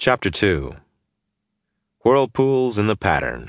Chapter 2. Whirlpools in the Pattern.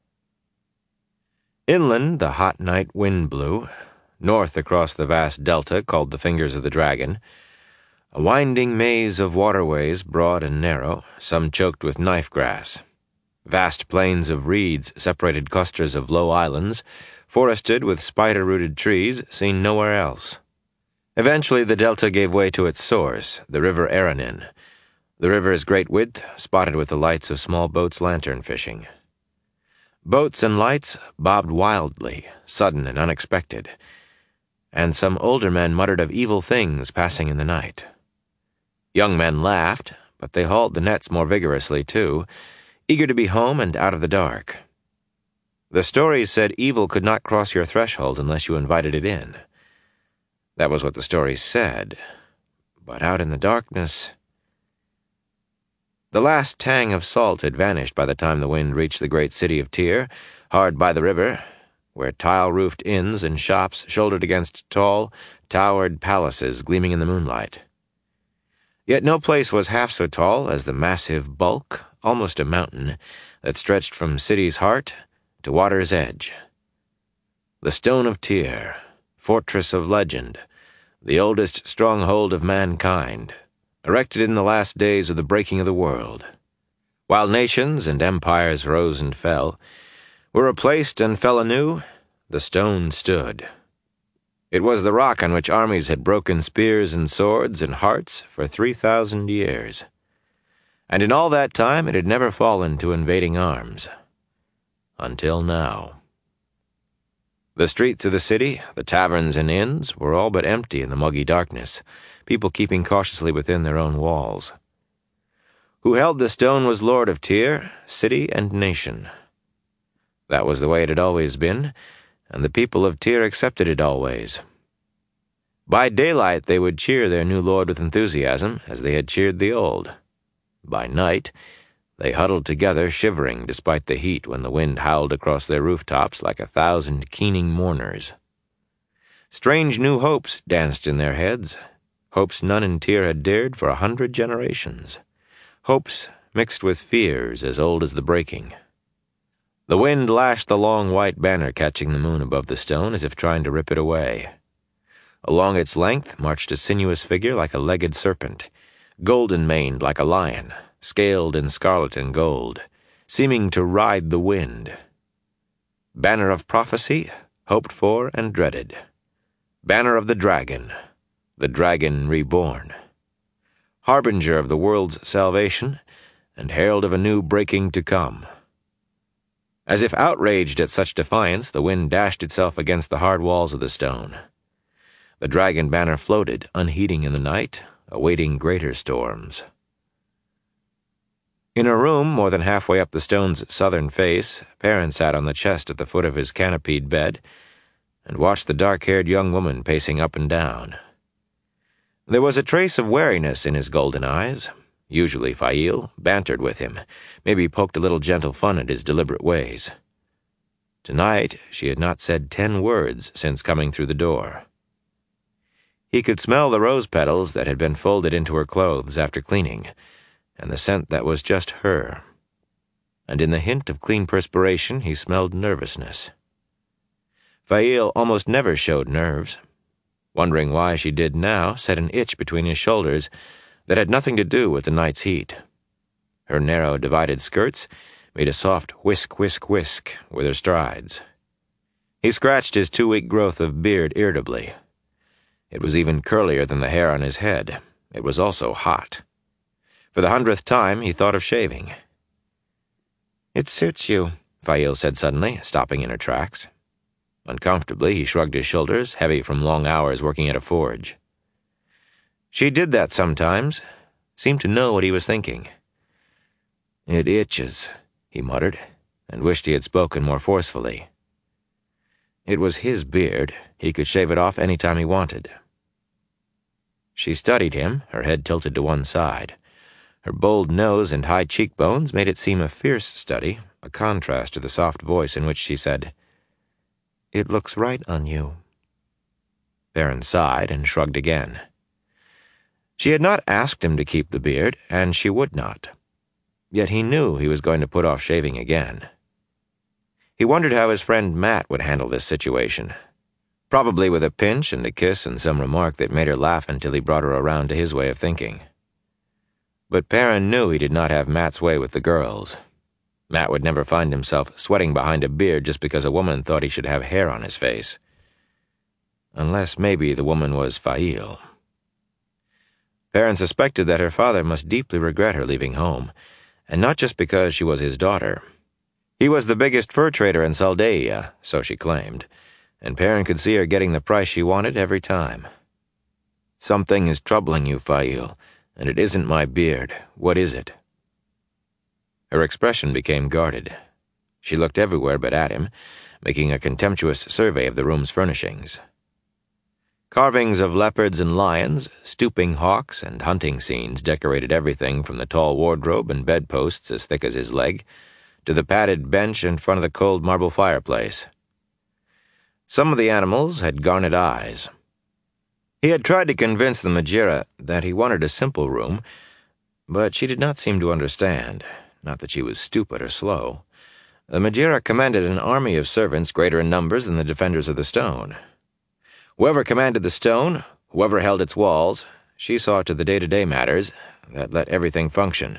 Inland the hot night wind blew, north across the vast delta called the Fingers of the Dragon, a winding maze of waterways broad and narrow, some choked with knife grass. Vast plains of reeds separated clusters of low islands, forested with spider-rooted trees seen nowhere else. Eventually the delta gave way to its source, the river Aranin, the river's great width spotted with the lights of small boats lantern fishing. Boats and lights bobbed wildly, sudden and unexpected, and some older men muttered of evil things passing in the night. Young men laughed, but they hauled the nets more vigorously too, eager to be home and out of the dark. The stories said evil could not cross your threshold unless you invited it in. That was what the stories said, but out in the darkness... The last tang of salt had vanished by the time the wind reached the great city of Tyr, hard by the river, where tile-roofed inns and shops shouldered against tall, towered palaces gleaming in the moonlight. Yet no place was half so tall as the massive bulk, almost a mountain, that stretched from city's heart to water's edge. The Stone of Tyr, fortress of legend, the oldest stronghold of mankind, erected in the last days of the breaking of the world. While nations and empires rose and fell, were replaced and fell anew, the stone stood. It was the rock on which armies had broken spears and swords and hearts for 3,000 years. And in all that time it had never fallen to invading arms. Until now. The streets of the city, the taverns and inns, were all but empty in the muggy darkness, people keeping cautiously within their own walls. Who held the stone was lord of Tyr, city and nation. That was the way it had always been, and the people of Tyr accepted it always. By daylight they would cheer their new lord with enthusiasm, as they had cheered the old. By night, they huddled together, shivering despite the heat when the wind howled across their rooftops like 1,000 keening mourners. Strange new hopes danced in their heads, hopes none in Tyr had dared for 100 generations, hopes mixed with fears as old as the breaking. The wind lashed the long white banner catching the moon above the stone as if trying to rip it away. Along its length marched a sinuous figure like a legged serpent, golden-maned like a lion, scaled in scarlet and gold, seeming to ride the wind. Banner of prophecy, hoped for and dreaded. Banner of the dragon reborn. Harbinger of the world's salvation, and herald of a new breaking to come. As if outraged at such defiance, the wind dashed itself against the hard walls of the stone. The dragon banner floated, unheeding in the night, awaiting greater storms. In a room more than halfway up the stone's southern face, Perrin sat on the chest at the foot of his canopied bed and watched the dark-haired young woman pacing up and down. There was a trace of wariness in his golden eyes. Usually Fail bantered with him, maybe poked a little gentle fun at his deliberate ways. Tonight she had not said 10 words since coming through the door. He could smell the rose petals that had been folded into her clothes after cleaning, and the scent that was just her. And in the hint of clean perspiration he smelled nervousness. Fail almost never showed nerves. Wondering why she did now set an itch between his shoulders that had nothing to do with the night's heat. Her narrow, divided skirts made a soft whisk, whisk, whisk with her strides. He scratched his 2-week growth of beard irritably. It was even curlier than the hair on his head. It was also hot. For the 100th time he thought of shaving. "It suits you," Fail said suddenly, stopping in her tracks. Uncomfortably, he shrugged his shoulders, heavy from long hours working at a forge. She did that sometimes, seemed to know what he was thinking. "It itches," he muttered, and wished he had spoken more forcefully. It was his beard. He could shave it off any time he wanted. She studied him, her head tilted to one side. Her bold nose and high cheekbones made it seem a fierce study, a contrast to the soft voice in which she said, "It looks right on you." Perrin sighed and shrugged again. She had not asked him to keep the beard, and she would not. yet he knew he was going to put off shaving again. He wondered how his friend Matt would handle this situation. Probably with a pinch and a kiss and some remark that made her laugh until he brought her around to his way of thinking. But Perrin knew he did not have Matt's way with the girls. Matt would never find himself sweating behind a beard just because a woman thought he should have hair on his face. Unless maybe the woman was Faile. Perrin suspected that her father must deeply regret her leaving home, and not just because she was his daughter. He was the biggest fur trader in Saldaia, so she claimed, and Perrin could see her getting the price she wanted every time. "Something is troubling you, Faile, and it isn't my beard. What is it?" Her expression became guarded. She looked everywhere but at him, making a contemptuous survey of the room's furnishings. Carvings of leopards and lions, stooping hawks, and hunting scenes decorated everything from the tall wardrobe and bedposts as thick as his leg to the padded bench in front of the cold marble fireplace. Some of the animals had garnet eyes. He had tried to convince the Majira that he wanted a simple room, but she did not seem to understand. Not that she was stupid or slow. The Majira commanded an army of servants greater in numbers than the defenders of the stone. Whoever commanded the stone, whoever held its walls, she saw to the day-to-day matters that let everything function.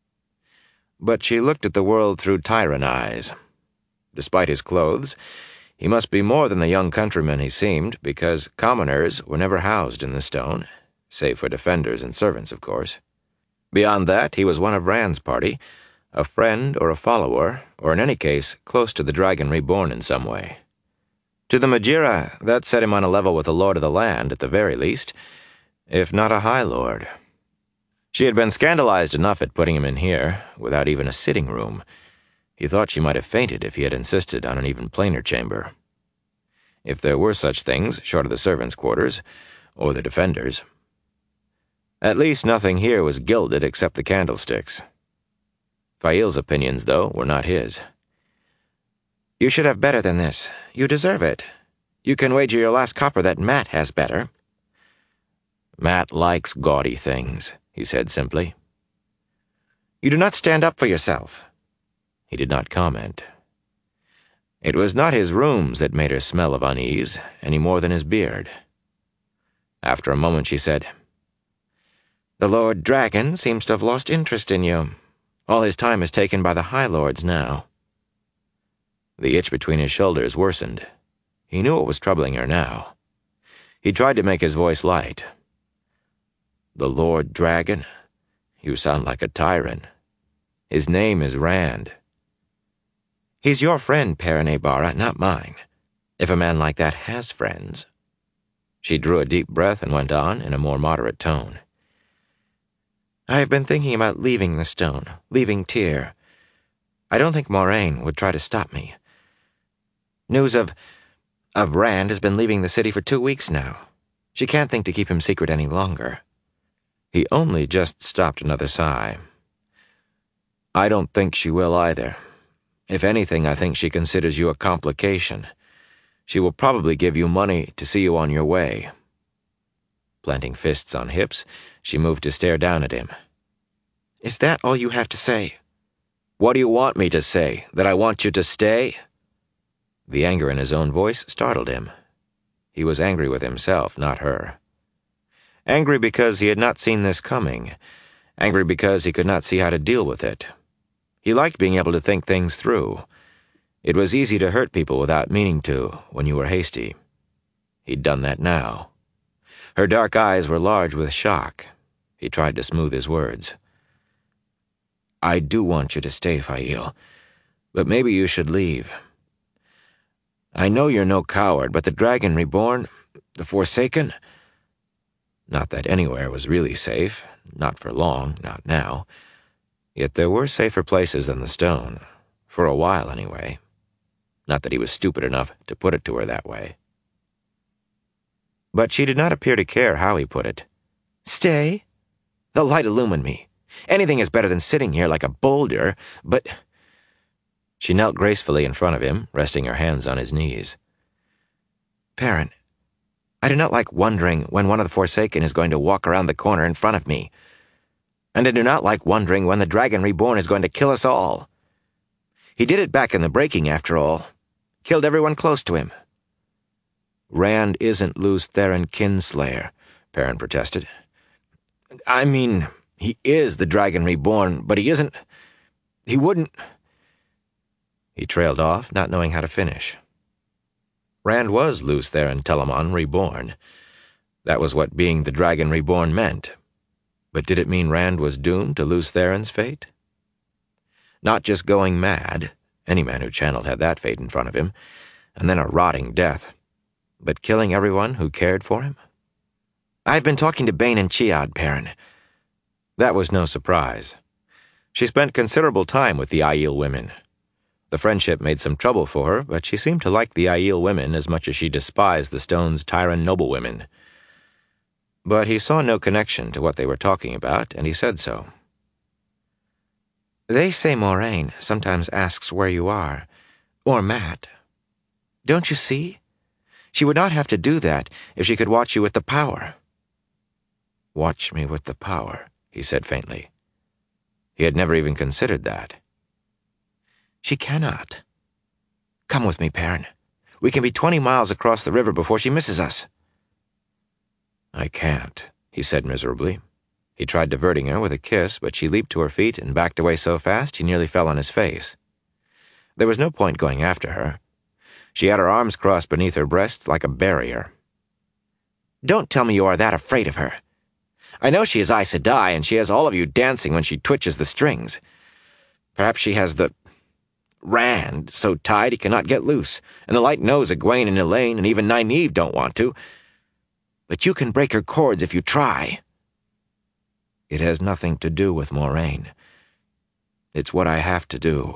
But she looked at the world through Tyran eyes. Despite his clothes, he must be more than the young countryman he seemed, because commoners were never housed in the stone, save for defenders and servants, of course. Beyond that, he was one of Rand's party, a friend or a follower, or in any case, close to the dragon reborn in some way. To the Majira, that set him on a level with the lord of the land, at the very least, if not a high lord. She had been scandalized enough at putting him in here, without even a sitting room. He thought she might have fainted if he had insisted on an even plainer chamber. If there were such things, short of the servants' quarters, or the defenders'. At least nothing here was gilded except the candlesticks. Faile's opinions, though, were not his. "You should have better than this. You deserve it. You can wager your last copper that Matt has better." "Matt likes gaudy things," he said simply. "You do not stand up for yourself." He did not comment. It was not his rooms that made her smell of unease, any more than his beard. After a moment she said, "The Lord Dragon seems to have lost interest in you. All his time is taken by the High Lords now." The itch between his shoulders worsened. He knew what was troubling her now. He tried to make his voice light. "The Lord Dragon? You sound like a tyrant. His name is Rand." "He's your friend, Perrin Aybara, not mine. If a man like that has friends." She drew a deep breath and went on in a more moderate tone. "I have been thinking about leaving the stone, leaving Tyr. I don't think Moraine would try to stop me. News of Rand has been leaving the city for 2 weeks now. She can't think to keep him secret any longer." He only just stopped another sigh. "I don't think she will either. If anything, I think she considers you a complication. She will probably give you money to see you on your way." Planting fists on hips, she moved to stare down at him. "Is that all you have to say?" "What do you want me to say? That I want you to stay?" The anger in his own voice startled him. He was angry with himself, not her. Angry because he had not seen this coming. Angry because he could not see how to deal with it. He liked being able to think things through. It was easy to hurt people without meaning to, when you were hasty. He'd done that now. Her dark eyes were large with shock. He tried to smooth his words. "I do want you to stay, Faile, but maybe you should leave. I know you're no coward, but the Dragon Reborn, the Forsaken—" Not that anywhere was really safe, not for long, not now. Yet there were safer places than the stone, for a while anyway. Not that he was stupid enough to put it to her that way. But she did not appear to care how he put it. "Stay? The light illumine me. Anything is better than sitting here like a boulder, but—" She knelt gracefully in front of him, resting her hands on his knees. "Perrin, I do not like wondering when one of the Forsaken is going to walk around the corner in front of me. and I do not like wondering when the Dragon Reborn is going to kill us all. He did it back in the breaking, after all. Killed everyone close to him." "Rand isn't Lews Therin Kinslayer," Perrin protested. "I mean, he is the Dragon Reborn, but he isn't... He wouldn't..." He trailed off, not knowing how to finish. Rand was Lews Therin Telamon Reborn. That was what being the Dragon Reborn meant. But did it mean Rand was doomed to Lews Therin's fate? Not just going mad, any man who channeled had that fate in front of him, and then a rotting death, but killing everyone who cared for him? "I've been talking to Bane and Chiad, Perrin." That was no surprise. She spent considerable time with the Aiel women. The friendship made some trouble for her, but she seemed to like the Aiel women as much as she despised the Stone's Tyran noblewomen. But he saw no connection to what they were talking about, and he said so. "They say Moiraine sometimes asks where you are, or Mat. Don't you see? She would not have to do that if she could watch you with the power." "Watch me with the power," he said faintly. He had never even considered that. "She cannot. Come with me, Perrin. We can be 20 miles across the river before she misses us." "I can't," he said miserably. He tried diverting her with a kiss, but she leaped to her feet and backed away so fast he nearly fell on his face. There was no point going after her. She had her arms crossed beneath her breasts like a barrier. "Don't tell me you are that afraid of her. I know she is Aes Sedai, and she has all of you dancing when she twitches the strings. Perhaps she has the Rand so tied he cannot get loose, and the light knows Egwene and Elaine and even Nynaeve don't want to. But you can break her cords if you try." "It has nothing to do with Moiraine. It's what I have to do.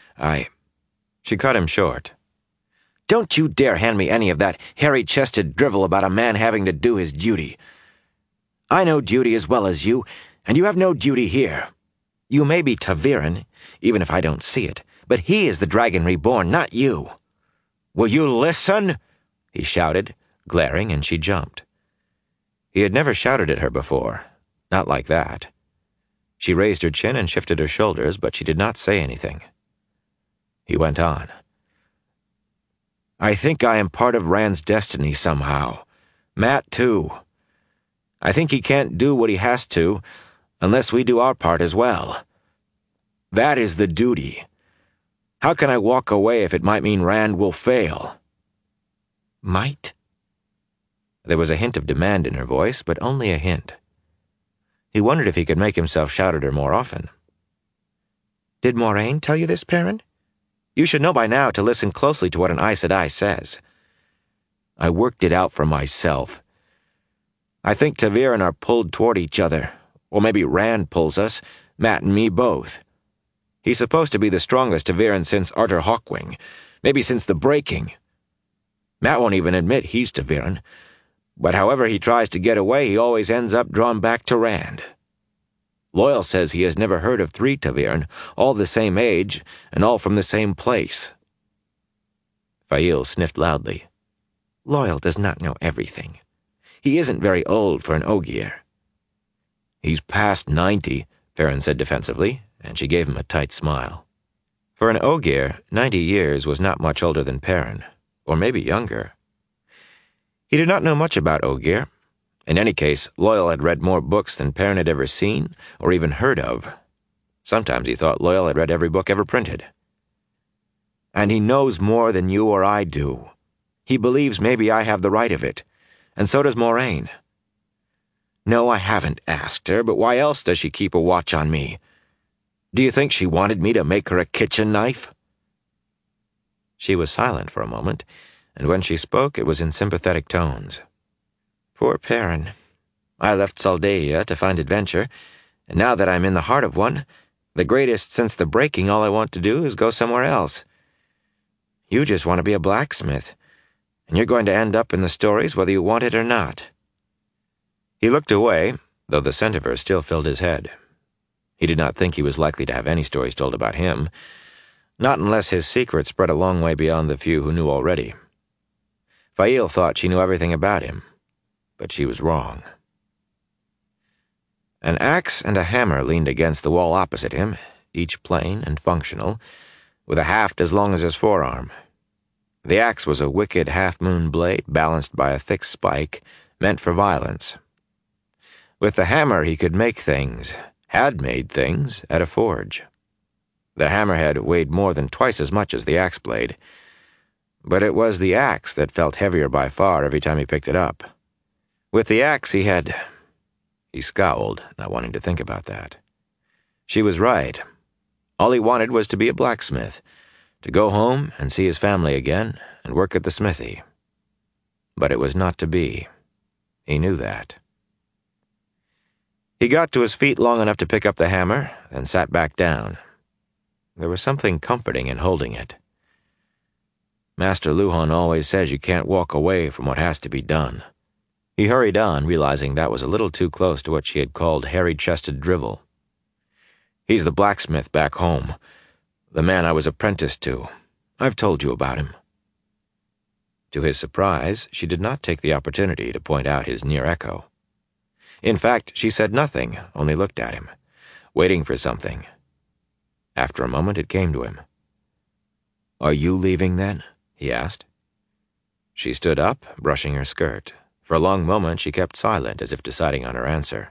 She cut him short. "Don't you dare hand me any of that hairy-chested drivel about a man having to do his duty. I know duty as well as you, and you have no duty here. You may be ta'veren, even if I don't see it, but he is the Dragon Reborn, not you. Will you listen?" he shouted, glaring, and she jumped. He had never shouted at her before. Not like that. She raised her chin and shifted her shoulders, but she did not say anything. He went on. "I think I am part of Rand's destiny somehow. Mat, too. I think he can't do what he has to unless we do our part as well. That is the duty. How can I walk away if it might mean Rand will fail?" "Might?" There was a hint of demand in her voice, but only a hint. He wondered if he could make himself shout at her more often. "Did Moiraine tell you this, Perrin? You should know by now to listen closely to what an Aes Sedai says." "I worked it out for myself. I think ta'veren are pulled toward each other, or maybe Rand pulls us, Mat and me both. He's supposed to be the strongest ta'veren since Arthur Hawkwing, maybe since the Breaking. Mat won't even admit he's ta'veren, but however he tries to get away, he always ends up drawn back to Rand. Loial says he has never heard of 3 ta'veren, all the same age, and all from the same place." Faile sniffed loudly. "Loial does not know everything. He isn't very old for an Ogier." "He's past 90, Perrin said defensively, and she gave him a tight smile. For an Ogier, 90 years was not much older than Perrin, or maybe younger. He did not know much about Ogier. In any case, Loial had read more books than Perrin had ever seen or even heard of. Sometimes he thought Loial had read every book ever printed. "And he knows more than you or I do. He believes maybe I have the right of it, and so does Moiraine. No, I haven't asked her, but why else does she keep a watch on me? Do you think she wanted me to make her a kitchen knife?" She was silent for a moment, and when she spoke it was in sympathetic tones. "Poor Perrin. I left Saldaea to find adventure, and now that I'm in the heart of one, the greatest since the Breaking, all I want to do is go somewhere else. You just want to be a blacksmith, and you're going to end up in the stories whether you want it or not." He looked away, though the scent of her still filled his head. He did not think he was likely to have any stories told about him, not unless his secret spread a long way beyond the few who knew already. Faile thought she knew everything about him, but she was wrong. An axe and a hammer leaned against the wall opposite him, each plain and functional, with a haft as long as his forearm. The axe was a wicked half-moon blade balanced by a thick spike, meant for violence. With the hammer he could make things, had made things, at a forge. The hammerhead weighed more than twice as much as the axe blade, but it was the axe that felt heavier by far every time he picked it up. With the axe He scowled, not wanting to think about that. She was right. All he wanted was to be a blacksmith, to go home and see his family again and work at the smithy. But it was not to be. He knew that. He got to his feet long enough to pick up the hammer, then sat back down. There was something comforting in holding it. Master Luhhan always says you can't walk away from what has to be done. He hurried on, realizing that was a little too close to what she had called hairy-chested drivel. He's the blacksmith back home, the man I was apprenticed to. I've told you about him. To his surprise, she did not take the opportunity to point out his near echo. In fact, she said nothing, only looked at him, waiting for something. After a moment, it came to him. "Are you leaving, then?" he asked. She stood up, brushing her skirt. For a long moment she kept silent, as if deciding on her answer.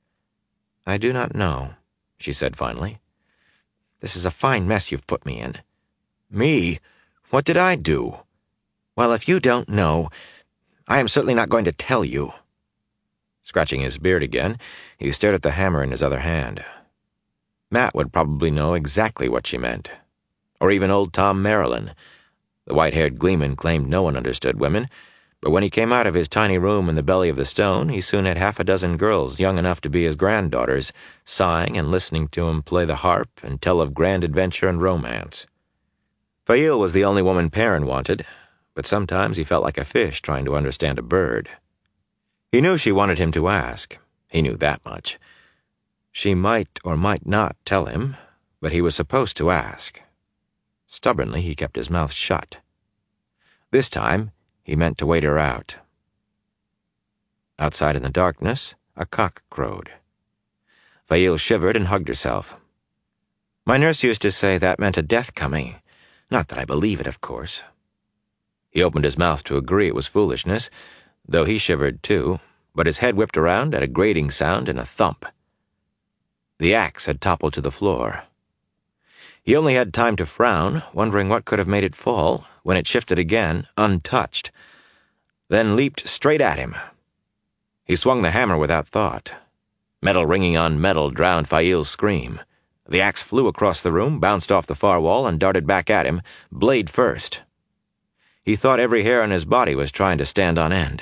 "I do not know," she said finally. "This is a fine mess you've put me in." "Me? What did I do?" "Well, if you don't know, I am certainly not going to tell you." Scratching his beard again, he stared at the hammer in his other hand. Matt would probably know exactly what she meant. Or even old Tom Marilyn. The white-haired gleeman claimed no one understood women, but when he came out of his tiny room in the belly of the stone, he soon had half a dozen girls young enough to be his granddaughters, sighing and listening to him play the harp and tell of grand adventure and romance. Faile was the only woman Perrin wanted, but sometimes he felt like a fish trying to understand a bird. He knew she wanted him to ask. He knew that much. She might or might not tell him, but he was supposed to ask. Stubbornly, he kept his mouth shut. This time, he meant to wait her out. Outside in the darkness, a cock crowed. Faile shivered and hugged herself. "My nurse used to say that meant a death coming. Not that I believe it, of course." He opened his mouth to agree it was foolishness, though he shivered too, but his head whipped around at a grating sound and a thump. The axe had toppled to the floor. He only had time to frown, wondering what could have made it fall, when it shifted again, untouched, then leaped straight at him. He swung the hammer without thought. Metal ringing on metal drowned Faile's scream. The axe flew across the room, bounced off the far wall, and darted back at him, blade first. He thought every hair on his body was trying to stand on end.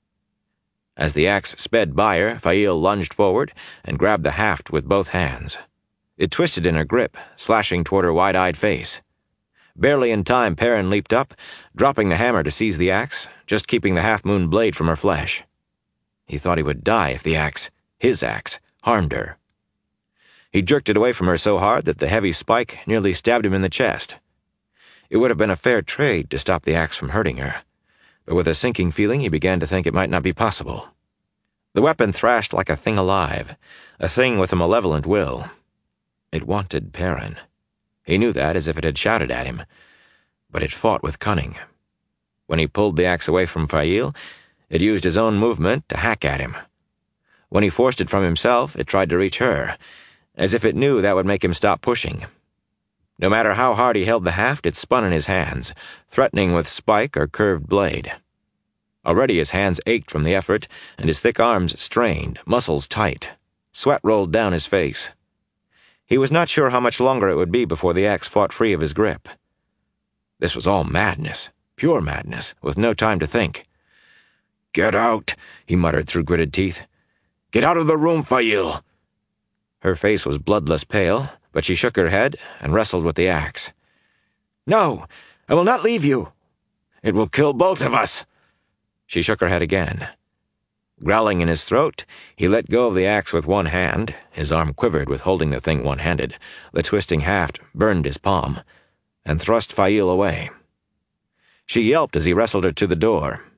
As the axe sped by her, Faile lunged forward and grabbed the haft with both hands. It twisted in her grip, slashing toward her wide-eyed face. Barely in time, Perrin leaped up, dropping the hammer to seize the axe, just keeping the half-moon blade from her flesh. He thought he would die if the axe, his axe, harmed her. He jerked it away from her so hard that the heavy spike nearly stabbed him in the chest. It would have been a fair trade to stop the axe from hurting her, but with a sinking feeling he began to think it might not be possible. The weapon thrashed like a thing alive, a thing with a malevolent will. It wanted Perrin. He knew that as if it had shouted at him, but it fought with cunning. When he pulled the axe away from Faile, it used his own movement to hack at him. When he forced it from himself, it tried to reach her, as if it knew that would make him stop pushing. No matter how hard he held the haft, it spun in his hands, threatening with spike or curved blade. Already his hands ached from the effort, and his thick arms strained, muscles tight. Sweat rolled down his face. He was not sure how much longer it would be before the axe fought free of his grip. This was all madness, pure madness, with no time to think. "Get out," he muttered through gritted teeth. "Get out of the room, Faile." Her face was bloodless pale, but she shook her head and wrestled with the axe. "No, I will not leave you." "It will kill both of us." She shook her head again. Growling in his throat, he let go of the axe with one hand. His arm quivered with holding the thing one-handed. The twisting haft burned his palm, and thrust Faile away. She yelped as he wrestled her to the door.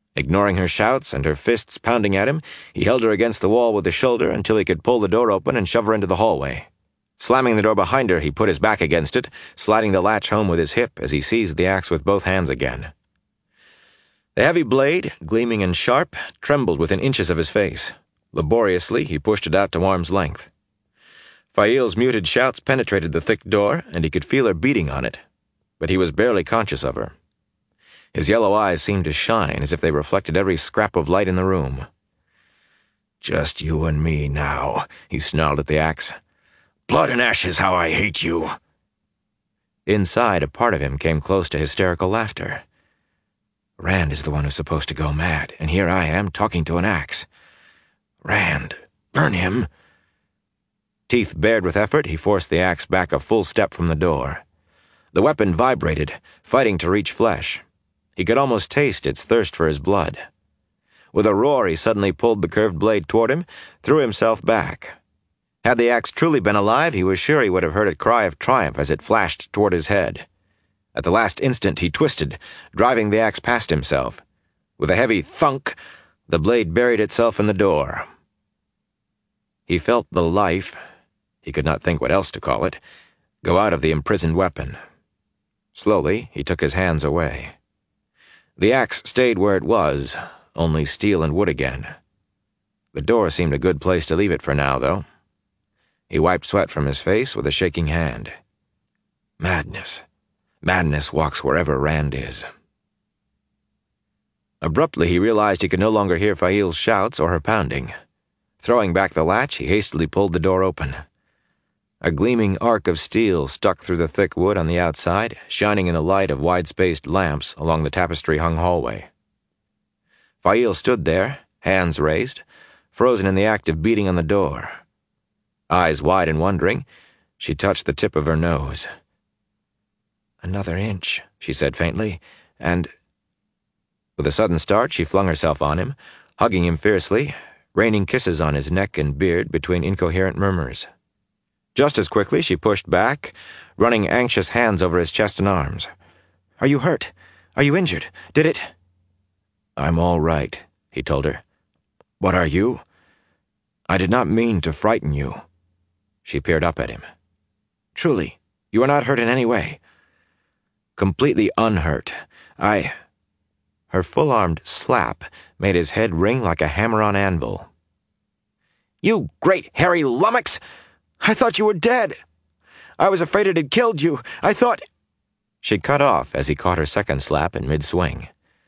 Ignoring her shouts and her fists pounding at him, he held her against the wall with a shoulder until he could pull the door open and shove her into the hallway. Slamming the door behind her, he put his back against it, sliding the latch home with his hip as he seized the axe with both hands again. The heavy blade, gleaming and sharp, trembled within inches of his face. Laboriously, he pushed it out to arm's length. Fail's muted shouts penetrated the thick door, and he could feel her beating on it, but he was barely conscious of her. His yellow eyes seemed to shine as if they reflected every scrap of light in the room. "Just you and me now," he snarled at the axe. "Blood and ashes, how I hate you!" Inside, a part of him came close to hysterical laughter. Rand is the one who's supposed to go mad, and here I am talking to an axe. Rand, burn him. Teeth bared with effort, he forced the axe back a full step from the door. The weapon vibrated, fighting to reach flesh. He could almost taste its thirst for his blood. With a roar, he suddenly pulled the curved blade toward him, threw himself back. Had the axe truly been alive, he was sure he would have heard a cry of triumph as it flashed toward his head. At the last instant, he twisted, driving the axe past himself. With a heavy thunk, the blade buried itself in the door. He felt the life, he could not think what else to call it, go out of the imprisoned weapon. Slowly, he took his hands away. The axe stayed where it was, only steel and wood again. The door seemed a good place to leave it for now, though. He wiped sweat from his face with a shaking hand. Madness. Madness walks wherever Rand is. Abruptly, he realized he could no longer hear Fail's shouts or her pounding. Throwing back the latch, he hastily pulled the door open. A gleaming arc of steel stuck through the thick wood on the outside, shining in the light of wide-spaced lamps along the tapestry-hung hallway. Fail stood there, hands raised, frozen in the act of beating on the door. Eyes wide and wondering, she touched the tip of her nose. "Another inch," she said faintly, and... With a sudden start, she flung herself on him, hugging him fiercely, raining kisses on his neck and beard between incoherent murmurs. Just as quickly, she pushed back, running anxious hands over his chest and arms. "Are you hurt? Are you injured? Did it—" "I'm all right," he told her. "What are you? I did not mean to frighten you." She peered up at him. "Truly, you are not hurt in any way?" "Completely unhurt. Her full-armed slap made his head ring like a hammer on anvil. "You great hairy lummox! I thought you were dead! I was afraid it had killed you! I thought—" She cut off as he caught her second slap in mid-swing.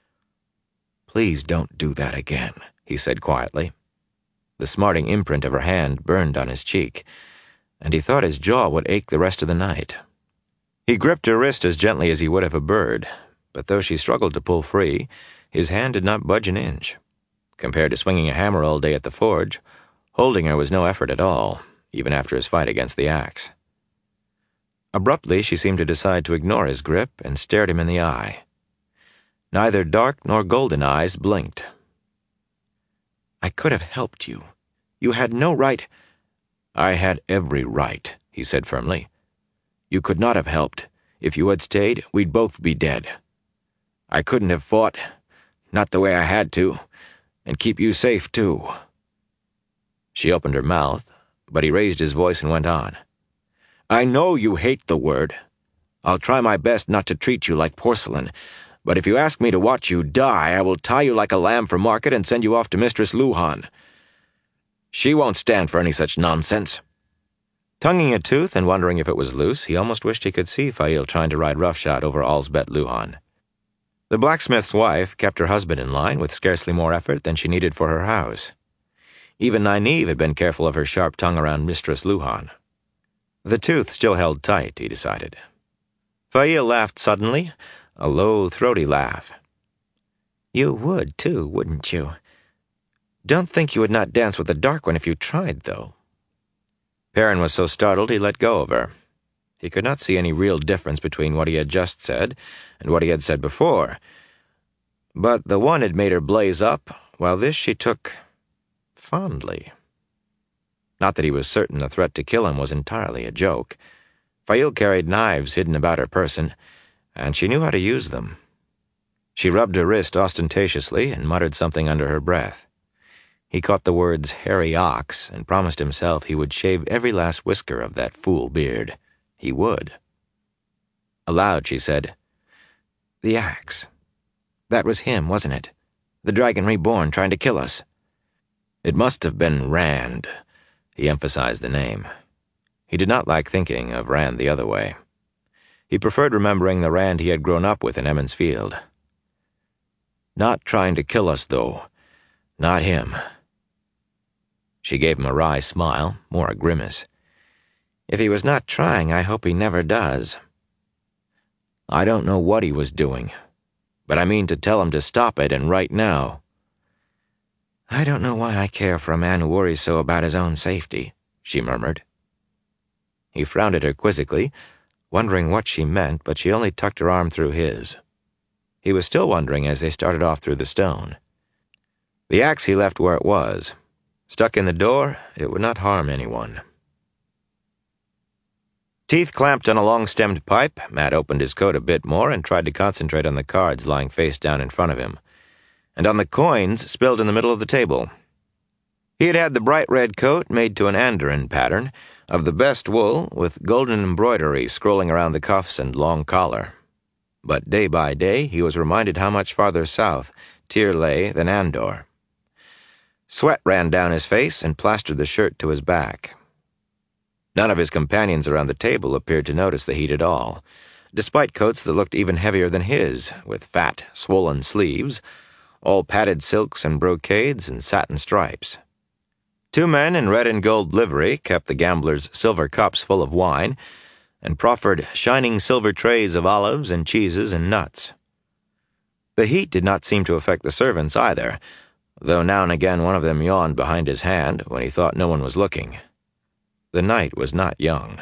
"Please don't do that again," he said quietly. The smarting imprint of her hand burned on his cheek, and he thought his jaw would ache the rest of the night. He gripped her wrist as gently as he would have a bird, but though she struggled to pull free, his hand did not budge an inch. Compared to swinging a hammer all day at the forge, holding her was no effort at all, even after his fight against the axe. Abruptly, she seemed to decide to ignore his grip and stared him in the eye. Neither dark nor golden eyes blinked. "I could have helped you. You had no right—" "I had every right," he said firmly. "You could not have helped. If you had stayed, we'd both be dead. I couldn't have fought, not the way I had to, and keep you safe, too." She opened her mouth, but he raised his voice and went on. "I know you hate the word. I'll try my best not to treat you like porcelain, but if you ask me to watch you die, I will tie you like a lamb for market and send you off to Mistress Luhan. She won't stand for any such nonsense." Tonguing a tooth and wondering if it was loose, he almost wished he could see Fail trying to ride roughshod over Alsbet Luhan. The blacksmith's wife kept her husband in line with scarcely more effort than she needed for her house. Even Nynaeve had been careful of her sharp tongue around Mistress Luhan. The tooth still held tight, he decided. Fail laughed suddenly, a low, throaty laugh. "You would, too, wouldn't you? Don't think you would not dance with the Dark One if you tried, though." Perrin was so startled he let go of her. He could not see any real difference between what he had just said and what he had said before. But the one had made her blaze up, while this she took fondly. Not that he was certain the threat to kill him was entirely a joke. Fail carried knives hidden about her person, and she knew how to use them. She rubbed her wrist ostentatiously and muttered something under her breath. He caught the words hairy ox and promised himself he would shave every last whisker of that fool beard. He would. Aloud she said, "The axe. That was him, wasn't it? The dragon reborn trying to kill us." It must have been Rand. He emphasized the name. He did not like thinking of Rand the other way. He preferred remembering the Rand he had grown up with in Emmons Field. Not trying to kill us, though. Not him. She gave him a wry smile, more a grimace. "If he was not trying, I hope he never does." "I don't know what he was doing, but I mean to tell him to stop it, and right now." "I don't know why I care for a man who worries so about his own safety," she murmured. He frowned at her quizzically, wondering what she meant, but she only tucked her arm through his. He was still wondering as they started off through the stone. The axe he left where it was. Stuck in the door, it would not harm anyone. Teeth clamped on a long-stemmed pipe, Matt opened his coat a bit more and tried to concentrate on the cards lying face down in front of him, and on the coins spilled in the middle of the table. He had had the bright red coat made to an Andoran pattern, of the best wool, with golden embroidery scrolling around the cuffs and long collar. But day by day he was reminded how much farther south Tyr lay than Andor. Sweat ran down his face and plastered the shirt to his back. None of his companions around the table appeared to notice the heat at all, despite coats that looked even heavier than his, with fat, swollen sleeves, all padded silks and brocades and satin stripes. Two men in red and gold livery kept the gamblers' silver cups full of wine and proffered shining silver trays of olives and cheeses and nuts. The heat did not seem to affect the servants either, though now and again one of them yawned behind his hand when he thought no one was looking. The night was not young.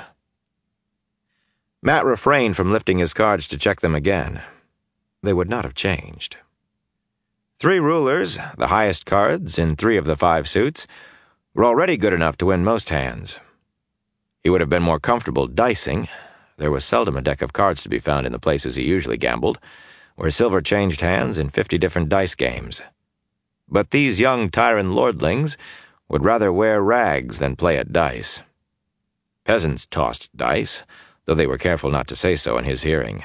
Matt refrained from lifting his cards to check them again. They would not have changed. 3 rulers, the highest cards in 3 of the 5 suits, were already good enough to win most hands. He would have been more comfortable dicing. There was seldom a deck of cards to be found in the places he usually gambled, where silver changed hands in 50 different dice games. But these young Tyran lordlings would rather wear rags than play at dice. Peasants tossed dice, though they were careful not to say so in his hearing.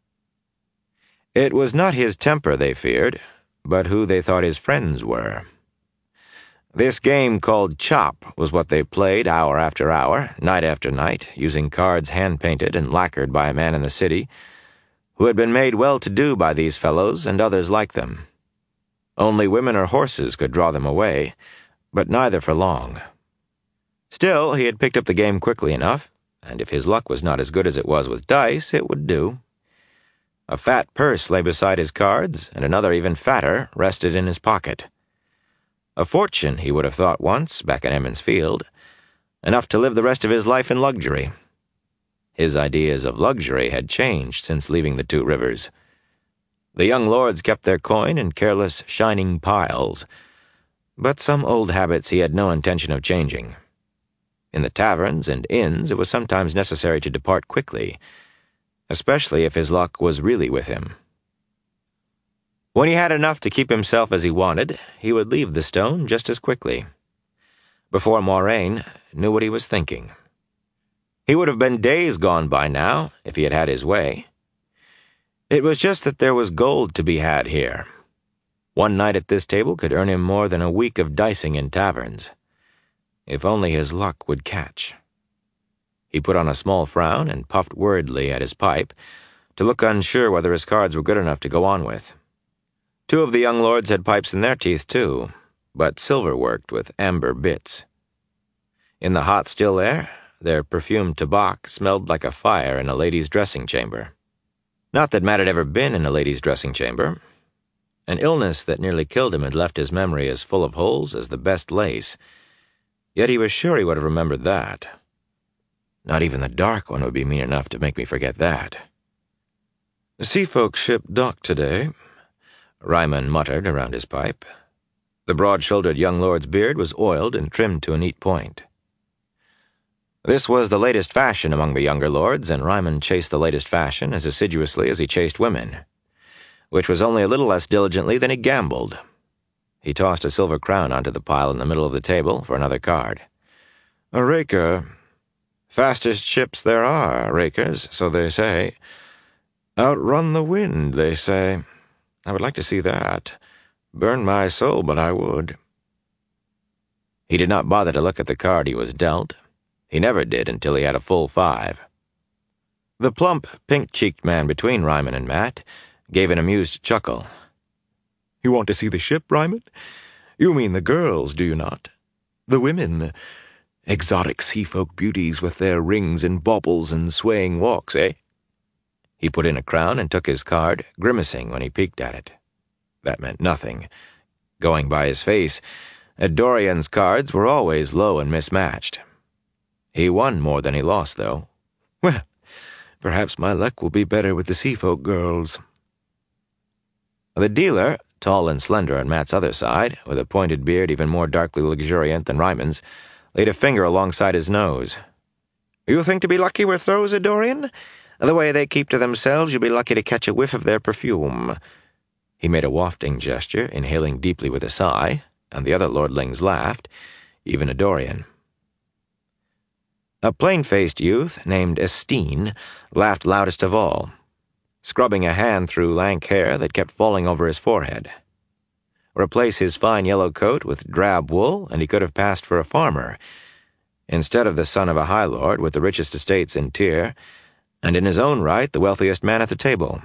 It was not his temper they feared, but who they thought his friends were. This game called Chop was what they played hour after hour, night after night, using cards hand-painted and lacquered by a man in the city, who had been made well-to-do by these fellows and others like them. Only women or horses could draw them away, but neither for long. Still, he had picked up the game quickly enough, and if his luck was not as good as it was with dice, it would do. A fat purse lay beside his cards, and another even fatter rested in his pocket. A fortune, he would have thought once, back in Emmons Field, enough to live the rest of his life in luxury. His ideas of luxury had changed since leaving the 2 rivers. The young lords kept their coin in careless, shining piles, but some old habits he had no intention of changing. In the taverns and inns it was sometimes necessary to depart quickly, especially if his luck was really with him. When he had enough to keep himself as he wanted, he would leave the stone just as quickly. Before Moraine knew what he was thinking. He would have been days gone by now, if he had had his way. It was just that there was gold to be had here. One night at this table could earn him more than a week of dicing in taverns. If only his luck would catch. He put on a small frown and puffed worriedly at his pipe, to look unsure whether his cards were good enough to go on with. 2 of the young lords had pipes in their teeth, too, but silver-worked with amber bits. In the hot, still air, their perfumed tobacco smelled like a fire in a lady's dressing chamber. Not that Matt had ever been in a lady's dressing chamber. An illness that nearly killed him had left his memory as full of holes as the best lace, yet he was sure he would have remembered that. Not even the Dark One would be mean enough to make me forget that. "The sea folk ship docked today," Ryman muttered around his pipe. The broad-shouldered young lord's beard was oiled and trimmed to a neat point. This was the latest fashion among the younger lords, and Ryman chased the latest fashion as assiduously as he chased women. which was only a little less diligently than he gambled. He tossed a silver crown onto the pile in the middle of the table for another card. "A raker. Fastest ships there are, rakers, so they say. Outrun the wind, they say. I would like to see that. Burn my soul, but I would." He did not bother to look at the card he was dealt. He never did until he had a full 5. The plump, pink-cheeked man between Ryman and Matt gave an amused chuckle. "You want to see the ship, Ryman? You mean the girls, do you not? The women. Exotic sea-folk beauties with their rings and baubles and swaying walks, eh?" He put in a crown and took his card, grimacing when he peeked at it. That meant nothing. Going by his face, Dorian's cards were always low and mismatched. He won more than he lost, though. "Well, perhaps my luck will be better with the sea-folk girls." The dealer, tall and slender on Matt's other side, with a pointed beard even more darkly luxuriant than Ryman's, laid a finger alongside his nose. "You think to be lucky with those, Dorian? The way they keep to themselves, you'll be lucky to catch a whiff of their perfume." He made a wafting gesture, inhaling deeply with a sigh, and the other lordlings laughed, even Dorian. A plain-faced youth named Estine laughed loudest of all, scrubbing a hand through lank hair that kept falling over his forehead. Replace his fine yellow coat with drab wool, and he could have passed for a farmer, instead of the son of a high lord with the richest estates in Tyr, and in his own right the wealthiest man at the table.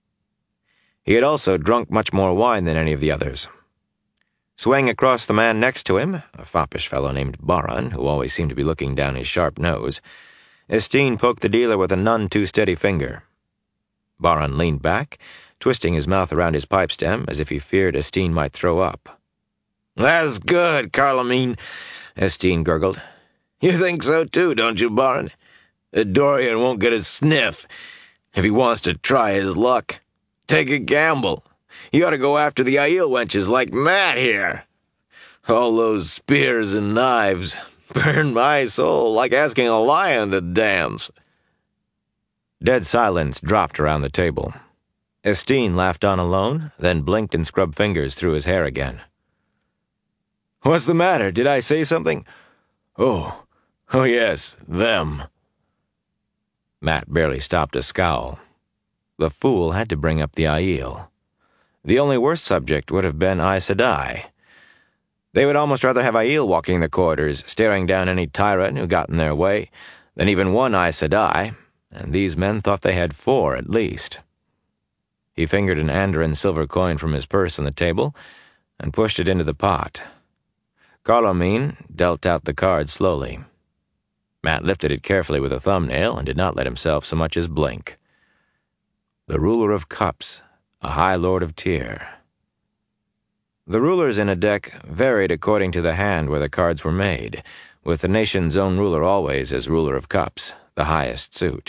He had also drunk much more wine than any of the others. Swaying across the man next to him, a foppish fellow named Baran, who always seemed to be looking down his sharp nose, Estine poked the dealer with a none-too-steady finger. Baran leaned back, twisting his mouth around his pipe stem as if he feared Estine might throw up. "That's good, Carlamine," Estine gurgled. "You think so too, don't you, Baran? Dorian won't get a sniff if he wants to try his luck. Take a gamble. You ought to go after the Aiel wenches like Matt here. All those spears and knives. Burn my soul, like asking a lion to dance." Dead silence dropped around the table. Estine laughed on alone, then blinked and scrubbed fingers through his hair again. "What's the matter? Did I say something? Oh yes, them." Matt barely stopped to scowl. The fool had to bring up the Aiel. The only worse subject would have been Aes Sedai. They would almost rather have Aiel walking the corridors, staring down any tyrant who got in their way, than even one Aes Sedai, and these men thought they had 4 at least. He fingered an Andoran silver coin from his purse on the table and pushed it into the pot. Carlamine dealt out the card slowly. Matt lifted it carefully with a thumbnail and did not let himself so much as blink. The ruler of cups, a high lord of Tyr. The rulers in a deck varied according to the hand where the cards were made, with the nation's own ruler always as ruler of cups, the highest suit.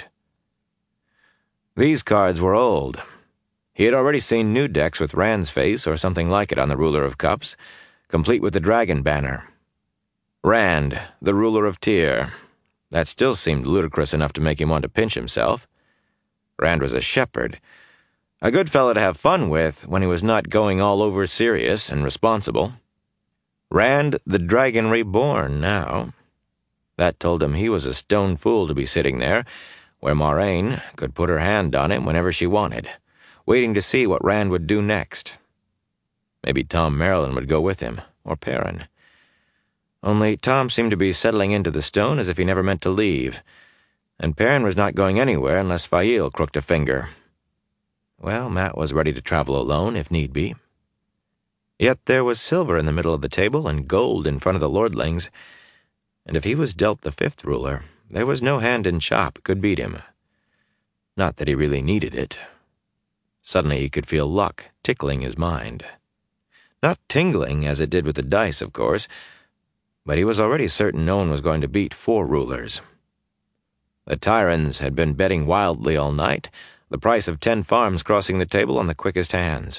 These cards were old. He had already seen new decks with Rand's face or something like it on the ruler of cups, complete with the dragon banner. Rand, the ruler of Tyr. That still seemed ludicrous enough to make him want to pinch himself. Rand was a shepherd, a good fellow to have fun with when he was not going all over serious and responsible. Rand, the dragon reborn, now. That told him he was a stone fool to be sitting there, where Moiraine could put her hand on him whenever she wanted, waiting to see what Rand would do next. Maybe Tom Merrilin would go with him, or Perrin. Only Tom seemed to be settling into the stone as if he never meant to leave, and Perrin was not going anywhere unless Faile crooked a finger. Well, Matt was ready to travel alone, if need be. Yet there was silver in the middle of the table and gold in front of the lordlings, and if he was dealt the 5th ruler, there was no hand in chop could beat him. Not that he really needed it. Suddenly he could feel luck tickling his mind. Not tingling as it did with the dice, of course, but he was already certain no one was going to beat 4 rulers. The Tyrans had been betting wildly all night, the price of 10 farms crossing the table on the quickest hands.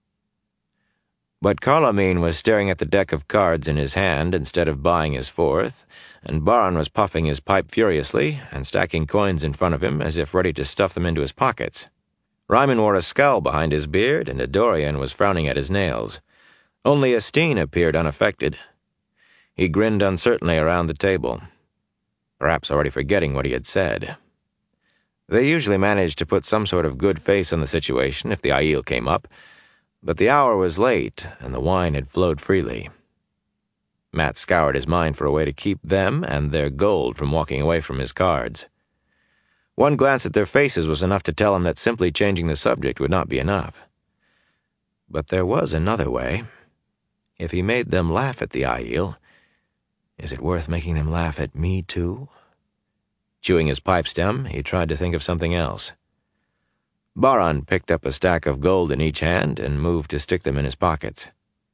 But Carlamine was staring at the deck of cards in his hand instead of buying his 4th, and Baran was puffing his pipe furiously and stacking coins in front of him as if ready to stuff them into his pockets. Ryman wore a scowl behind his beard, and Dorian was frowning at his nails. Only Esteen appeared unaffected. He grinned uncertainly around the table, perhaps already forgetting what he had said. They usually managed to put some sort of good face on the situation if the Aiel came up, but the hour was late, and the wine had flowed freely. Matt scoured his mind for a way to keep them and their gold from walking away from his cards. One glance at their faces was enough to tell him that simply changing the subject would not be enough. But there was another way. If he made them laugh at the Aiel, is it worth making them laugh at me too? Chewing his pipe stem, he tried to think of something else. Baran picked up a stack of gold in each hand and moved to stick them in his pockets.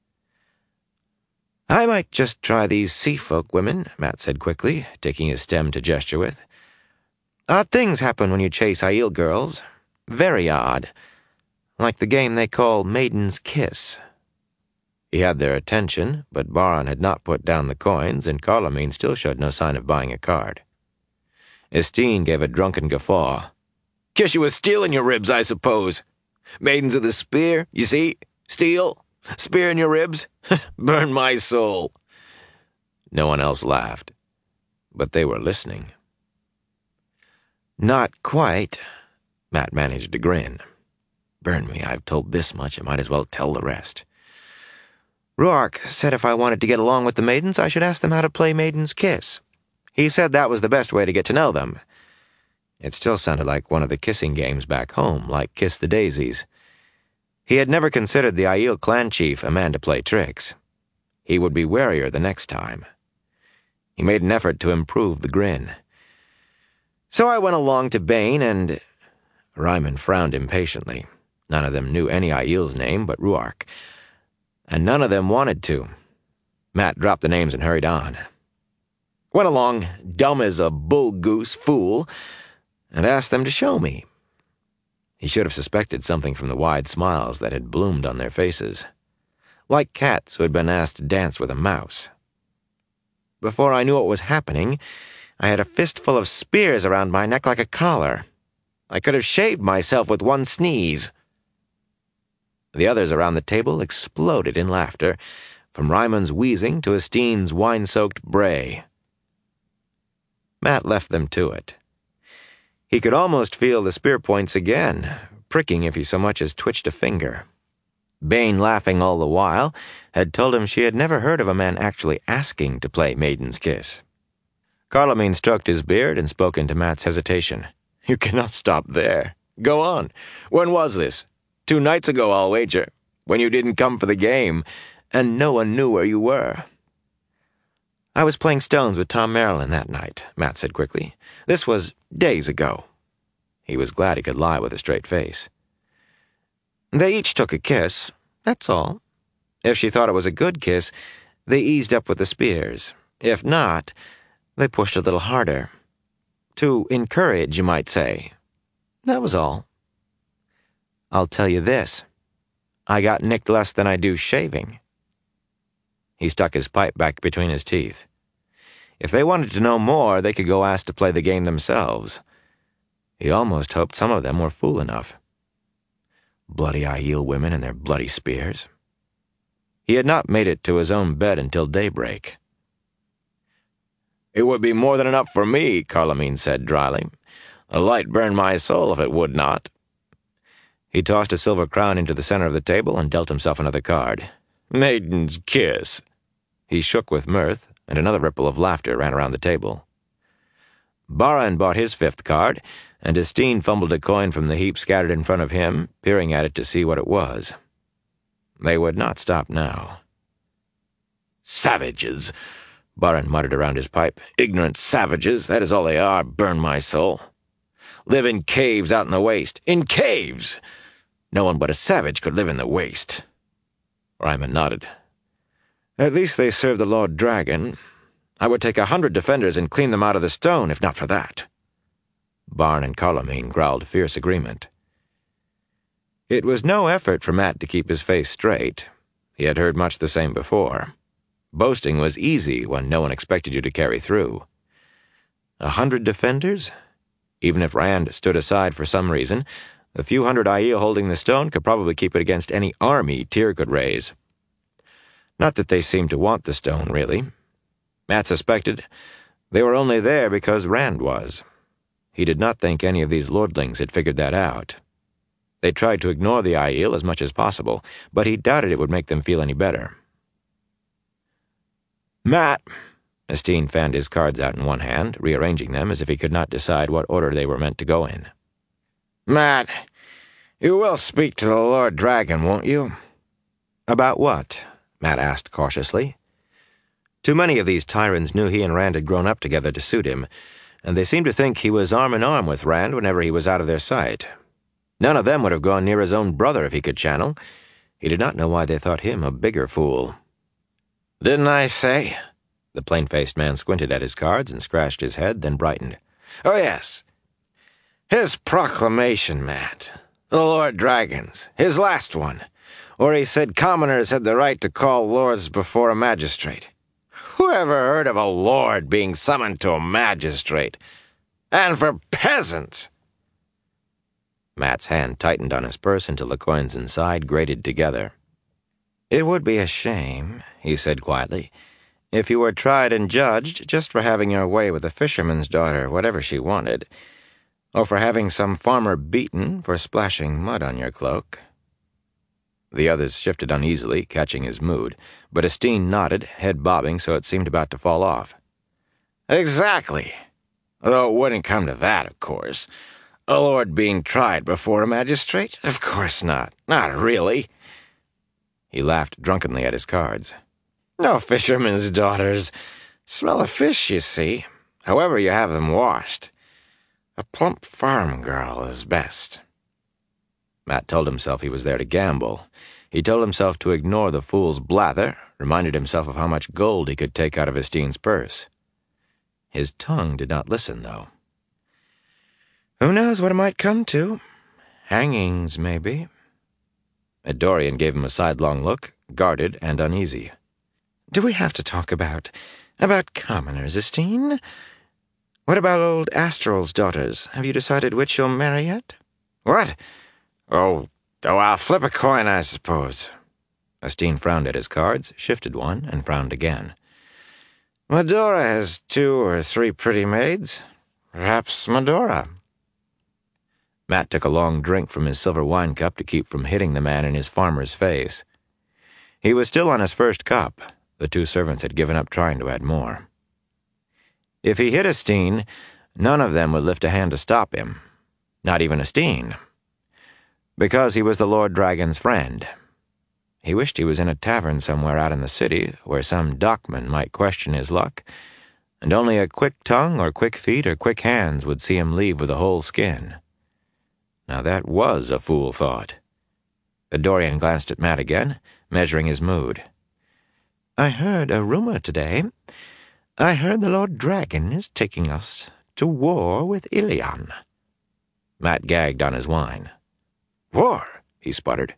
"I might just try these sea folk women," Matt said quickly, taking his stem to gesture with. "Odd things happen when you chase Aiel girls. Very odd. Like the game they call Maiden's Kiss." He had their attention, but Baran had not put down the coins, and Carlamine still showed no sign of buying a card. Esteen gave a drunken guffaw. "Guess you was stealing your ribs, I suppose. Maidens of the Spear, you see? Steal? Spear in your ribs? Burn my soul." No one else laughed, but they were listening. "Not quite." Matt managed to grin. "Burn me, I've told this much, I might as well tell the rest. Rhuarc said if I wanted to get along with the maidens, I should ask them how to play Maiden's Kiss. He said that was the best way to get to know them." It still sounded like one of the kissing games back home, like Kiss the Daisies. He had never considered the Aiel clan chief a man to play tricks. He would be warier the next time. He made an effort to improve the grin. "So I went along to Bane and—" Ryman frowned impatiently. None of them knew any Aiel's name but Rhuarc, and none of them wanted to. Matt dropped the names and hurried on. "Went along, dumb as a bull-goose fool, and asked them to show me." He should have suspected something from the wide smiles that had bloomed on their faces, like cats who had been asked to dance with a mouse. "Before I knew what was happening, I had a fistful of spears around my neck like a collar. I could have shaved myself with one sneeze." The others around the table exploded in laughter, from Ryman's wheezing to Esteen's wine-soaked bray. Matt left them to it. He could almost feel the spear points again, pricking if he so much as twitched a finger. Bane, laughing all the while, had told him she had never heard of a man actually asking to play Maiden's Kiss. Carlamine stroked his beard and spoke into Matt's hesitation. "You cannot stop there. Go on. When was this? 2 nights ago, I'll wager, when you didn't come for the game, and no one knew where you were." "I was playing stones with Tom Marilyn that night," Matt said quickly. "This was days ago." He was glad he could lie with a straight face. "They each took a kiss, that's all. If she thought it was a good kiss, they eased up with the spears. If not, they pushed a little harder. To encourage, you might say. That was all. I'll tell you this. I got nicked less than I do shaving." He stuck his pipe back between his teeth. If they wanted to know more, they could go ask to play the game themselves. He almost hoped some of them were fool enough. Bloody Aiel women and their bloody spears. He had not made it to his own bed until daybreak. "It would be more than enough for me," Carlamine said dryly. "A light burn my soul if it would not." He tossed a silver crown into the center of the table and dealt himself another card. "Maiden's Kiss." He shook with mirth, and another ripple of laughter ran around the table. Baran bought his 5th card, and Esteen fumbled a coin from the heap scattered in front of him, peering at it to see what it was. They would not stop now. "Savages," Baran muttered around his pipe. "Ignorant savages, that is all they are, burn my soul. Live in caves out in the waste. In caves! No one but a savage could live in the waste." Ryman nodded. "At least they serve the Lord Dragon. I would take 100 defenders and clean them out of the stone, if not for that." Baran and Carlamine growled fierce agreement. It was no effort for Matt to keep his face straight. He had heard much the same before. Boasting was easy when no one expected you to carry through. 100 defenders? Even if Rand stood aside for some reason, The few hundred Aiel holding the stone could probably keep it against any army Tyr could raise. Not that they seemed to want the stone, really. Matt suspected they were only there because Rand was. He did not think any of these lordlings had figured that out. They tried to ignore the Aiel as much as possible, but he doubted it would make them feel any better. "Matt," Esteen fanned his cards out in one hand, rearranging them as if he could not decide what order they were meant to go in. "Matt, you will speak to the Lord Dragon, won't you?" "About what?" Matt asked cautiously. Too many of these tyrants knew he and Rand had grown up together to suit him, and they seemed to think he was arm in arm with Rand whenever he was out of their sight. None of them would have gone near his own brother if he could channel. He did not know why they thought him a bigger fool. "Didn't I say?" The plain-faced man squinted at his cards and scratched his head, then brightened. "Oh, yes. His proclamation, Matt. The Lord Dragon's. His last one. Where he said commoners had the right to call lords before a magistrate. Who ever heard of a lord being summoned to a magistrate? And for peasants!" Matt's hand tightened on his purse until the coins inside grated together. "It would be a shame," he said quietly, "if you were tried and judged just for having your way with a fisherman's daughter, whatever she wanted, or for having some farmer beaten for splashing mud on your cloak." The others shifted uneasily, catching his mood, but Esteen nodded, head bobbing so it seemed about to fall off. "Exactly. Though it wouldn't come to that, of course. A lord being tried before a magistrate? Of course not. Not really." He laughed drunkenly at his cards. "No fisherman's daughters. Smell of fish, you see, however you have them washed. A plump farm girl is best." Matt told himself he was there to gamble. He told himself to ignore the fool's blather, reminded himself of how much gold he could take out of Esteen's purse. His tongue did not listen, though. Who knows what it might come to? Hangings, maybe. Dorian gave him a sidelong look, guarded and uneasy. "Do we have to talk about commoners, Esteen? What about old Astral's daughters? Have you decided which you'll marry yet?" "What? Oh, I'll flip a coin, I suppose." Esteen frowned at his cards, shifted one, and frowned again. "Medora has 2 or 3 pretty maids. Perhaps Medora." Matt took a long drink from his silver wine cup to keep from hitting the man in his farmer's face. He was still on his first cup. The 2 servants had given up trying to add more. If he hit Esteen, none of them would lift a hand to stop him. Not even Esteen. Because he was the Lord Dragon's friend. He wished he was in a tavern somewhere out in the city where some dockman might question his luck, and only a quick tongue or quick feet or quick hands would see him leave with a whole skin. Now that was a fool thought. Dorian glanced at Matt again, measuring his mood. "I heard a rumor today. I heard the Lord Dragon is taking us to war with Ilion." Matt gagged on his wine. "War?" he sputtered.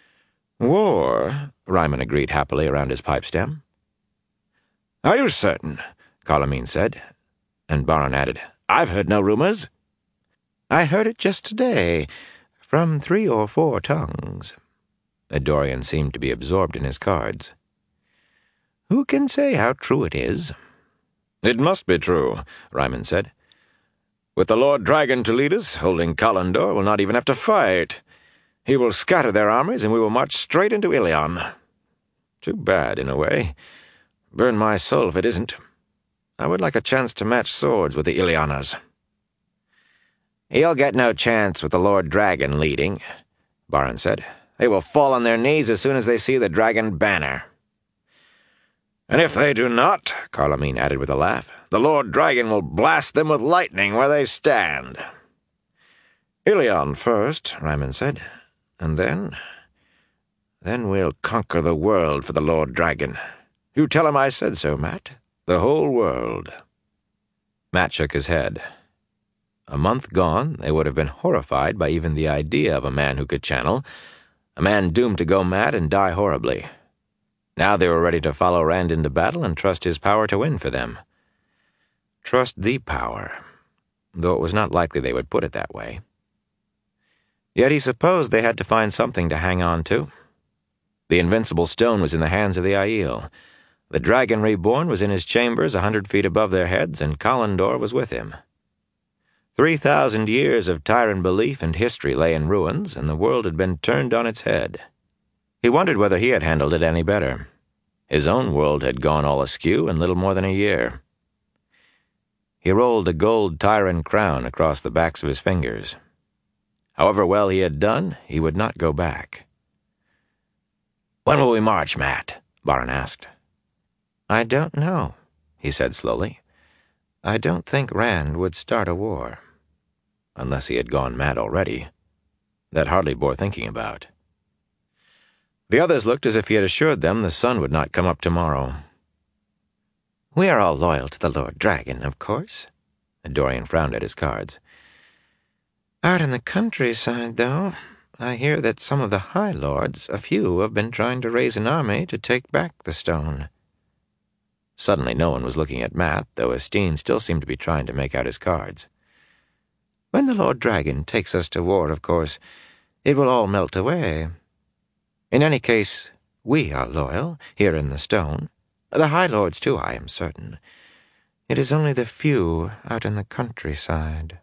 "War," Ryman agreed happily around his pipe stem. "Are you certain?" Colomine said, and Baron added, "I've heard no rumors." "I heard it just today, from 3 or 4 tongues." Dorian seemed to be absorbed in his cards. "Who can say how true it is?" "It must be true," Ryman said. "With the Lord Dragon to lead us, holding Kalandor will not even have to fight. He will scatter their armies, and we will march straight into Ilion. Too bad, in a way. Burn my soul if it isn't. I would like a chance to match swords with the Ilioners." "You'll get no chance with the Lord Dragon leading," Baron said. "They will fall on their knees as soon as they see the dragon banner." "And if they do not," Carloman added with a laugh, "the Lord Dragon will blast them with lightning where they stand." "Ilion first," Ryman said, "and then we'll conquer the world for the Lord Dragon. You tell him I said so, Matt. The whole world." Matt shook his head. A month gone, they would have been horrified by even the idea of a man who could channel, a man doomed to go mad and die horribly. Now they were ready to follow Rand into battle and trust his power to win for them. Trust the power, though it was not likely they would put it that way. Yet he supposed they had to find something to hang on to. The invincible stone was in the hands of the Aiel. The dragon reborn was in his chambers 100 feet above their heads, and Callandor was with him. 3,000 years of Tyrant belief and history lay in ruins, and the world had been turned on its head. He wondered whether he had handled it any better. His own world had gone all askew in little more than a year. He rolled a gold Tyrant crown across the backs of his fingers. However well he had done, he would not go back. "When will we march, Matt?" Baran asked. "I don't know," he said slowly. "I don't think Rand would start a war." Unless he had gone mad already. That hardly bore thinking about. The others looked as if he had assured them the sun would not come up tomorrow. "We are all loyal to the Lord Dragon, of course." Dorian frowned at his cards. "Out in the countryside, though, I hear that some of the High Lords, a few, have been trying to raise an army to take back the stone." Suddenly no one was looking at Matt, though Esteen still seemed to be trying to make out his cards. "When the Lord Dragon takes us to war, of course, it will all melt away. In any case, we are loyal, here in the stone. The High Lords, too, I am certain. It is only the few out in the countryside."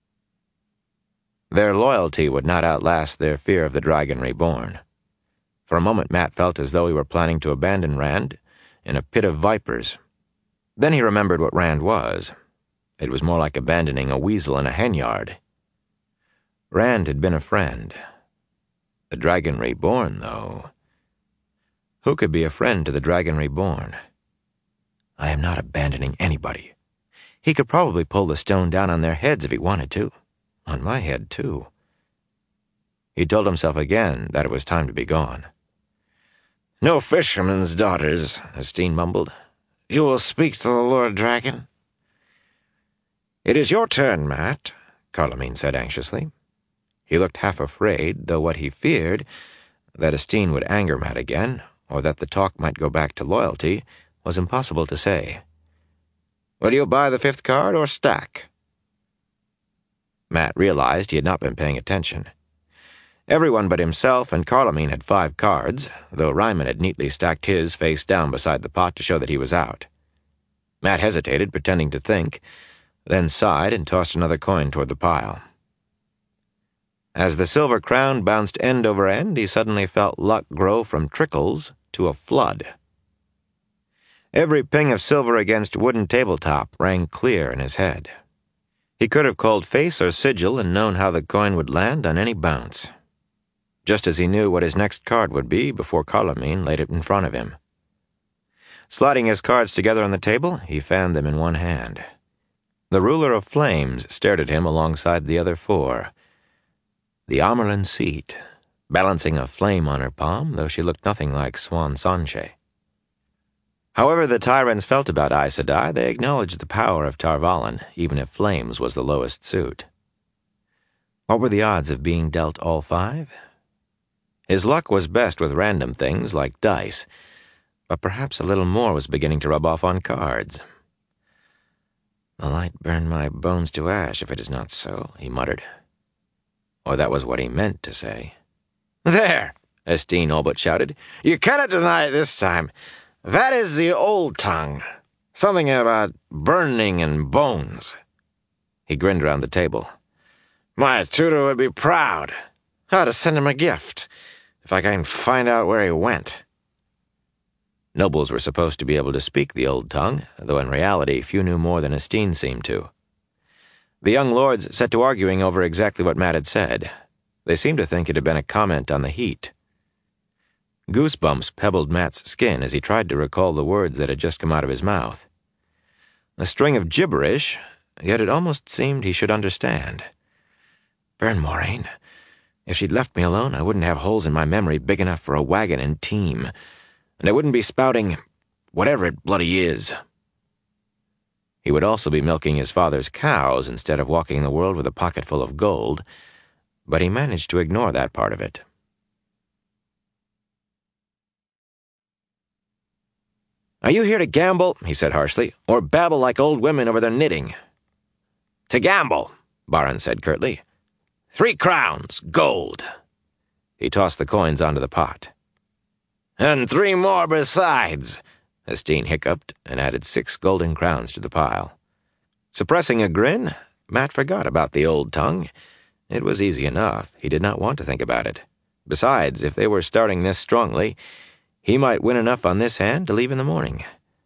Their loyalty would not outlast their fear of the Dragon Reborn. For a moment Matt felt as though he were planning to abandon Rand in a pit of vipers. Then he remembered what Rand was. It was more like abandoning a weasel in a henyard. Rand had been a friend. The Dragon Reborn, though. Who could be a friend to the Dragon Reborn? "I am not abandoning anybody. He could probably pull the stone down on their heads if he wanted to. On my head, too." He told himself again that it was time to be gone. "No fishermen's daughters," Esteen mumbled. "You will speak to the Lord Dragon?" "It is your turn, Matt," Carlamine said anxiously. He looked half afraid, though what he feared, that Esteen would anger Matt again, or that the talk might go back to loyalty, was impossible to say. "Will you buy the 5th card or stack?" Matt realized he had not been paying attention. Everyone but himself and Carlamine had 5 cards, though Ryman had neatly stacked his face down beside the pot to show that he was out. Matt hesitated, pretending to think, then sighed and tossed another coin toward the pile. As the silver crown bounced end over end, he suddenly felt luck grow from trickles to a flood. Every ping of silver against wooden tabletop rang clear in his head. He could have called face or sigil and known how the coin would land on any bounce. Just as he knew what his next card would be before Carlamine laid it in front of him. Sliding his cards together on the table, he fanned them in one hand. The ruler of flames stared at him alongside the other 4. The Amerlin seat, balancing a flame on her palm, though she looked nothing like Swan Sanche. However the Tyrants felt about Aes Sedai, they acknowledged the power of Tar Valon, even if flames was the lowest suit. What were the odds of being dealt all 5? His luck was best with random things like dice, but perhaps a little more was beginning to rub off on cards. "The light burn my bones to ash if it is not so," he muttered. Or that was what he meant to say. "There!" Esteen all but shouted. "You cannot deny it this time. That is the old tongue. Something about burning and bones." He grinned around the table. "My tutor would be proud. I ought to send him a gift, if I can find out where he went." Nobles were supposed to be able to speak the old tongue, though in reality few knew more than Esteen seemed to. The young lords set to arguing over exactly what Matt had said. They seemed to think it had been a comment on the heat. Goosebumps pebbled Matt's skin as he tried to recall the words that had just come out of his mouth. A string of gibberish, yet it almost seemed he should understand. "Burn Moraine. If she'd left me alone, I wouldn't have holes in my memory big enough for a wagon and team. And I wouldn't be spouting whatever it bloody is." He would also be milking his father's cows instead of walking the world with a pocket full of gold, but he managed to ignore that part of it. "Are you here to gamble," he said harshly, "or babble like old women over their knitting?" "To gamble," Baran said curtly. 3 crowns, gold." He tossed the coins onto the pot. "And 3 more besides," Esteen hiccuped and added 6 golden crowns to the pile. Suppressing a grin, Matt forgot about the old tongue. It was easy enough. He did not want to think about it. Besides, if they were starting this strongly, he might win enough on this hand to leave in the morning.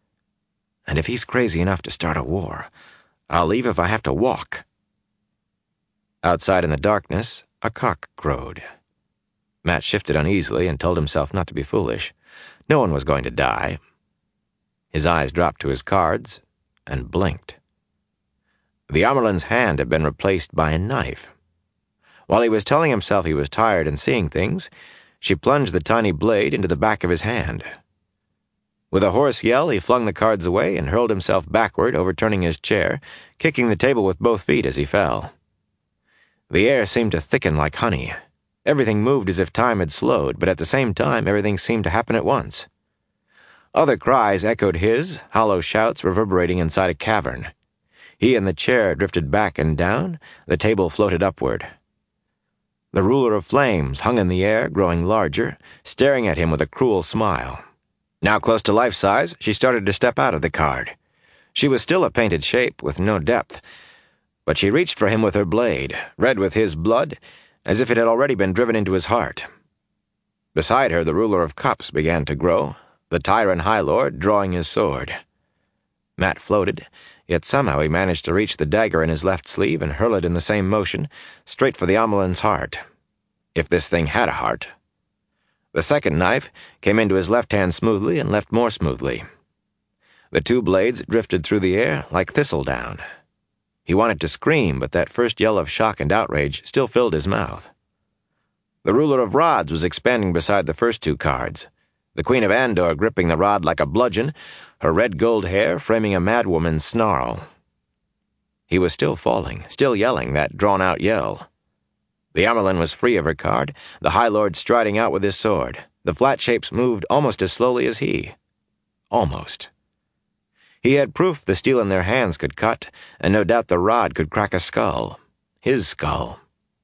And if he's crazy enough to start a war, I'll leave if I have to walk. Outside in the darkness, a cock crowed. Matt shifted uneasily and told himself not to be foolish. No one was going to die. His eyes dropped to his cards and blinked. The Amyrlin's hand had been replaced by a knife. While he was telling himself he was tired and seeing things, she plunged the tiny blade into the back of his hand. With a hoarse yell, he flung the cards away and hurled himself backward, overturning his chair, kicking the table with both feet as he fell. The air seemed to thicken like honey. Everything moved as if time had slowed, but at the same time everything seemed to happen at once. Other cries echoed his, hollow shouts reverberating inside a cavern. He and the chair drifted back and down, the table floated upward. The ruler of flames hung in the air, growing larger, staring at him with a cruel smile. Now close to life-size, she started to step out of the card. She was still a painted shape, with no depth, but she reached for him with her blade, red with his blood, as if it had already been driven into his heart. Beside her, the ruler of cups began to grow, the tyrant High Lord drawing his sword. Matt floated, yet somehow he managed to reach the dagger in his left sleeve and hurl it in the same motion, straight for the Amyrlin's heart. If this thing had a heart. The second knife came into his left hand smoothly and left more smoothly. The 2 blades drifted through the air like thistledown. He wanted to scream, but that first yell of shock and outrage still filled his mouth. The ruler of rods was expanding beside the first 2 cards, the Queen of Andor gripping the rod like a bludgeon, her red-gold hair framing a madwoman's snarl. He was still falling, still yelling that drawn-out yell. The Amyrlin was free of her card, the High Lord striding out with his sword. The flat shapes moved almost as slowly as he. Almost. He had proof the steel in their hands could cut, and no doubt the rod could crack a skull. His skull.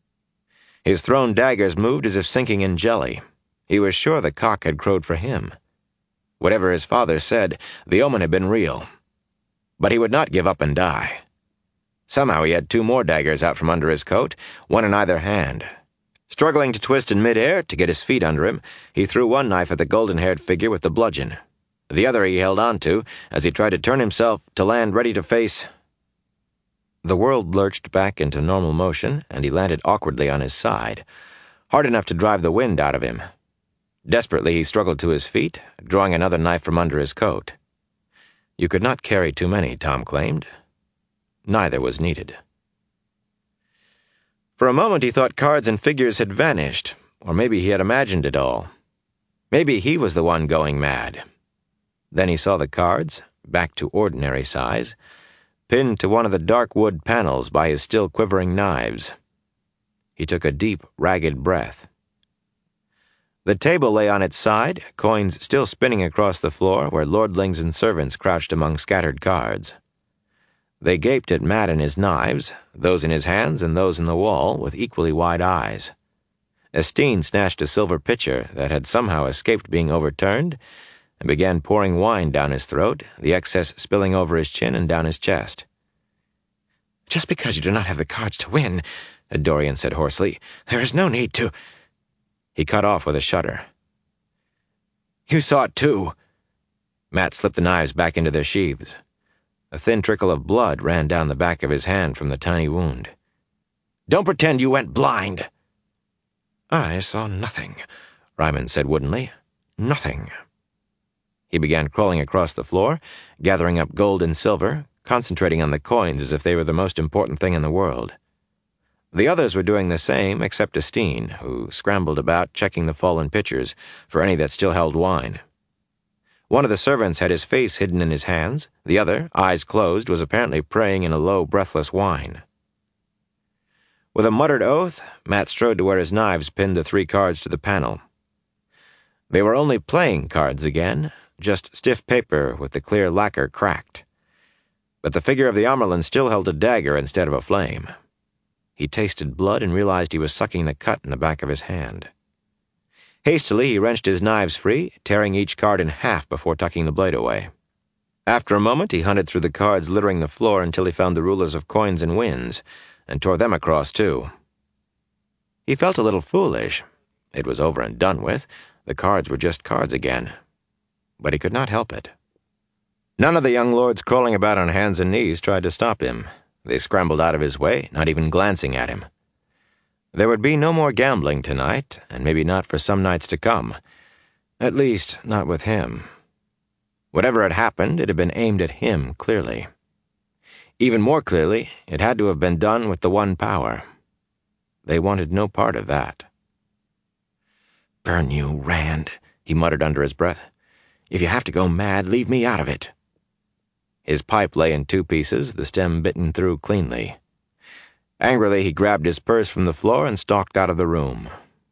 His thrown daggers moved as if sinking in jelly. He was sure the cock had crowed for him. Whatever his father said, the omen had been real. But he would not give up and die. Somehow he had 2 more daggers out from under his coat, one in either hand. Struggling to twist in midair to get his feet under him, he threw one knife at the golden-haired figure with the bludgeon. The other he held on to as he tried to turn himself to land ready to face. The world lurched back into normal motion, and he landed awkwardly on his side, hard enough to drive the wind out of him. Desperately he struggled to his feet, drawing another knife from under his coat. You could not carry too many, Tom claimed. Neither was needed. For a moment he thought cards and figures had vanished, or maybe he had imagined it all. Maybe he was the one going mad. Then he saw the cards, back to ordinary size, pinned to one of the dark wood panels by his still quivering knives. He took a deep, ragged breath. The table lay on its side, coins still spinning across the floor where lordlings and servants crouched among scattered cards. They gaped at Matt and his knives, those in his hands and those in the wall, with equally wide eyes. Esteen snatched a silver pitcher that had somehow escaped being overturned and began pouring wine down his throat, the excess spilling over his chin and down his chest. "Just because you do not have the cards to win," Dorian said hoarsely, "there is no need to—" He cut off with a shudder. "You saw it too." Matt slipped the knives back into their sheaths. A thin trickle of blood ran down the back of his hand from the tiny wound. "Don't pretend you went blind." "I saw nothing," Ryman said woodenly. "Nothing." He began crawling across the floor, gathering up gold and silver, concentrating on the coins as if they were the most important thing in the world. The others were doing the same, except Esteen, who scrambled about checking the fallen pitchers for any that still held wine. One of the servants had his face hidden in his hands. The other, eyes closed, was apparently praying in a low, breathless whine. With a muttered oath, Matt strode to where his knives pinned the 3 cards to the panel. They were only playing cards again, just stiff paper with the clear lacquer cracked. But the figure of the Amyrlin still held a dagger instead of a flame. He tasted blood and realized he was sucking the cut in the back of his hand. Hastily, he wrenched his knives free, tearing each card in half before tucking the blade away. After a moment, he hunted through the cards littering the floor until he found the rulers of coins and wins, and tore them across, too. He felt a little foolish. It was over and done with. The cards were just cards again. But he could not help it. None of the young lords crawling about on hands and knees tried to stop him. They scrambled out of his way, not even glancing at him. There would be no more gambling tonight, and maybe not for some nights to come. At least, not with him. Whatever had happened, it had been aimed at him clearly. Even more clearly, it had to have been done with the one power. They wanted no part of that. "Burn you, Rand," he muttered under his breath. "If you have to go mad, leave me out of it." His pipe lay in two pieces, the stem bitten through cleanly. Angrily, he grabbed his purse from the floor and stalked out of the room.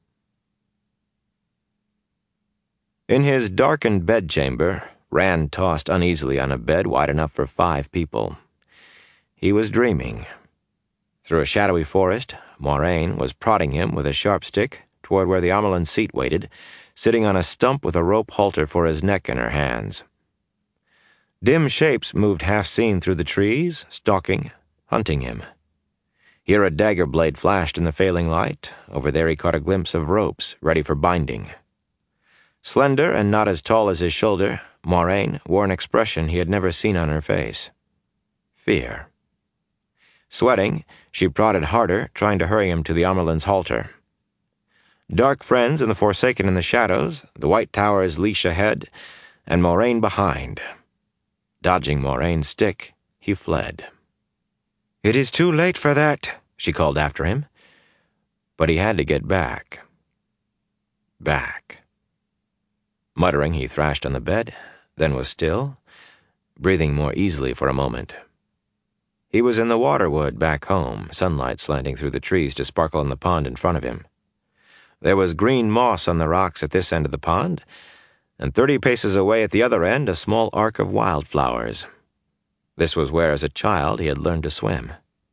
In his darkened bedchamber, Rand tossed uneasily on a bed wide enough for 5 people. He was dreaming. Through a shadowy forest, Moiraine was prodding him with a sharp stick toward where the Amyrlin seat waited, sitting on a stump with a rope halter for his neck in her hands. Dim shapes moved half-seen through the trees, stalking, hunting him. Here a dagger blade flashed in the failing light. Over there he caught a glimpse of ropes, ready for binding. Slender and not as tall as his shoulder, Moiraine wore an expression he had never seen on her face. Fear. Sweating, she prodded harder, trying to hurry him to the Amyrlin's halter. Dark friends and the Forsaken in the shadows, the White Tower's leash ahead, and Moiraine behind. Dodging Moraine's stick, he fled. "It is too late for that," she called after him. But he had to get back. Back. Muttering, he thrashed on the bed, then was still, breathing more easily for a moment. He was in the waterwood back home, sunlight slanting through the trees to sparkle in the pond in front of him. There was green moss on the rocks at this end of the pond, and 30 paces away at the other end a small arc of wildflowers. This was where, as a child, he had learned to swim.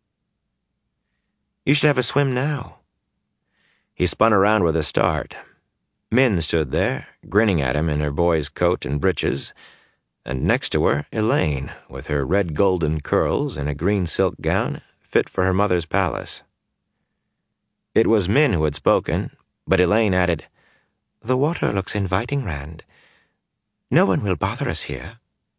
"You should have a swim now." He spun around with a start. Min stood there, grinning at him in her boy's coat and breeches, and next to her, Elaine, with her red golden curls and a green silk gown fit for her mother's palace. It was Min who had spoken, but Elaine added, "The water looks inviting, Rand. No one will bother us here."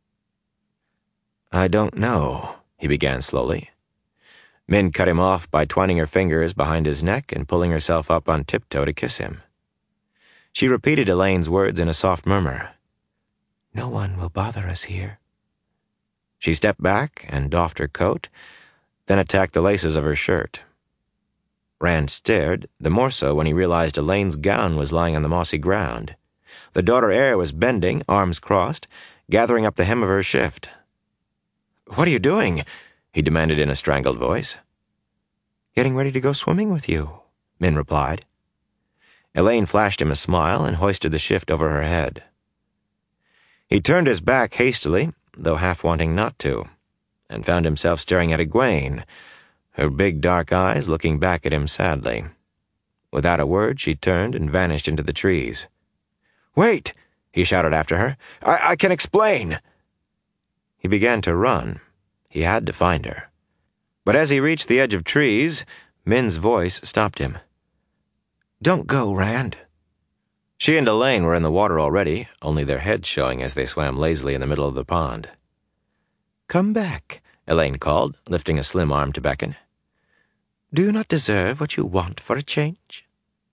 "I don't know," he began slowly. Min cut him off by twining her fingers behind his neck and pulling herself up on tiptoe to kiss him. She repeated Elaine's words in a soft murmur. "No one will bother us here." She stepped back and doffed her coat, then attacked the laces of her shirt. Rand stared, the more so when he realized Elaine's gown was lying on the mossy ground. The daughter heir was bending, arms crossed, gathering up the hem of her shift. "What are you doing?" he demanded in a strangled voice. "Getting ready to go swimming with you," Min replied. Elaine flashed him a smile and hoisted the shift over her head. He turned his back hastily, though half wanting not to, and found himself staring at Egwene, her big dark eyes looking back at him sadly. Without a word, she turned and vanished into the trees. "Wait!" he shouted after her. I can explain." He began to run. He had to find her. But as he reached the edge of trees, Min's voice stopped him. "Don't go, Rand." She and Elaine were in the water already, only their heads showing as they swam lazily in the middle of the pond. "Come back," Elaine called, lifting a slim arm to beckon. "Do you not deserve what you want for a change?"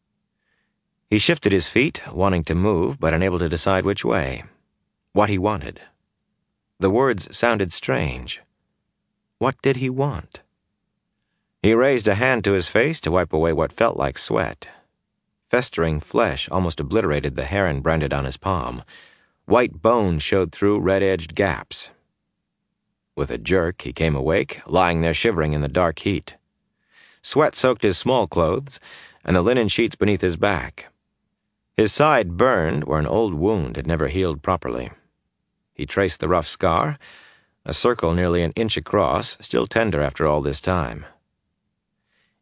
He shifted his feet, wanting to move, but unable to decide which way. What he wanted. The words sounded strange. What did he want? He raised a hand to his face to wipe away what felt like sweat. Festering flesh almost obliterated the heron branded on his palm. White bone showed through red-edged gaps. With a jerk, he came awake, lying there shivering in the dark heat. Sweat soaked his small clothes and the linen sheets beneath his back. His side burned where an old wound had never healed properly. He traced the rough scar, a circle nearly an inch across, still tender after all this time.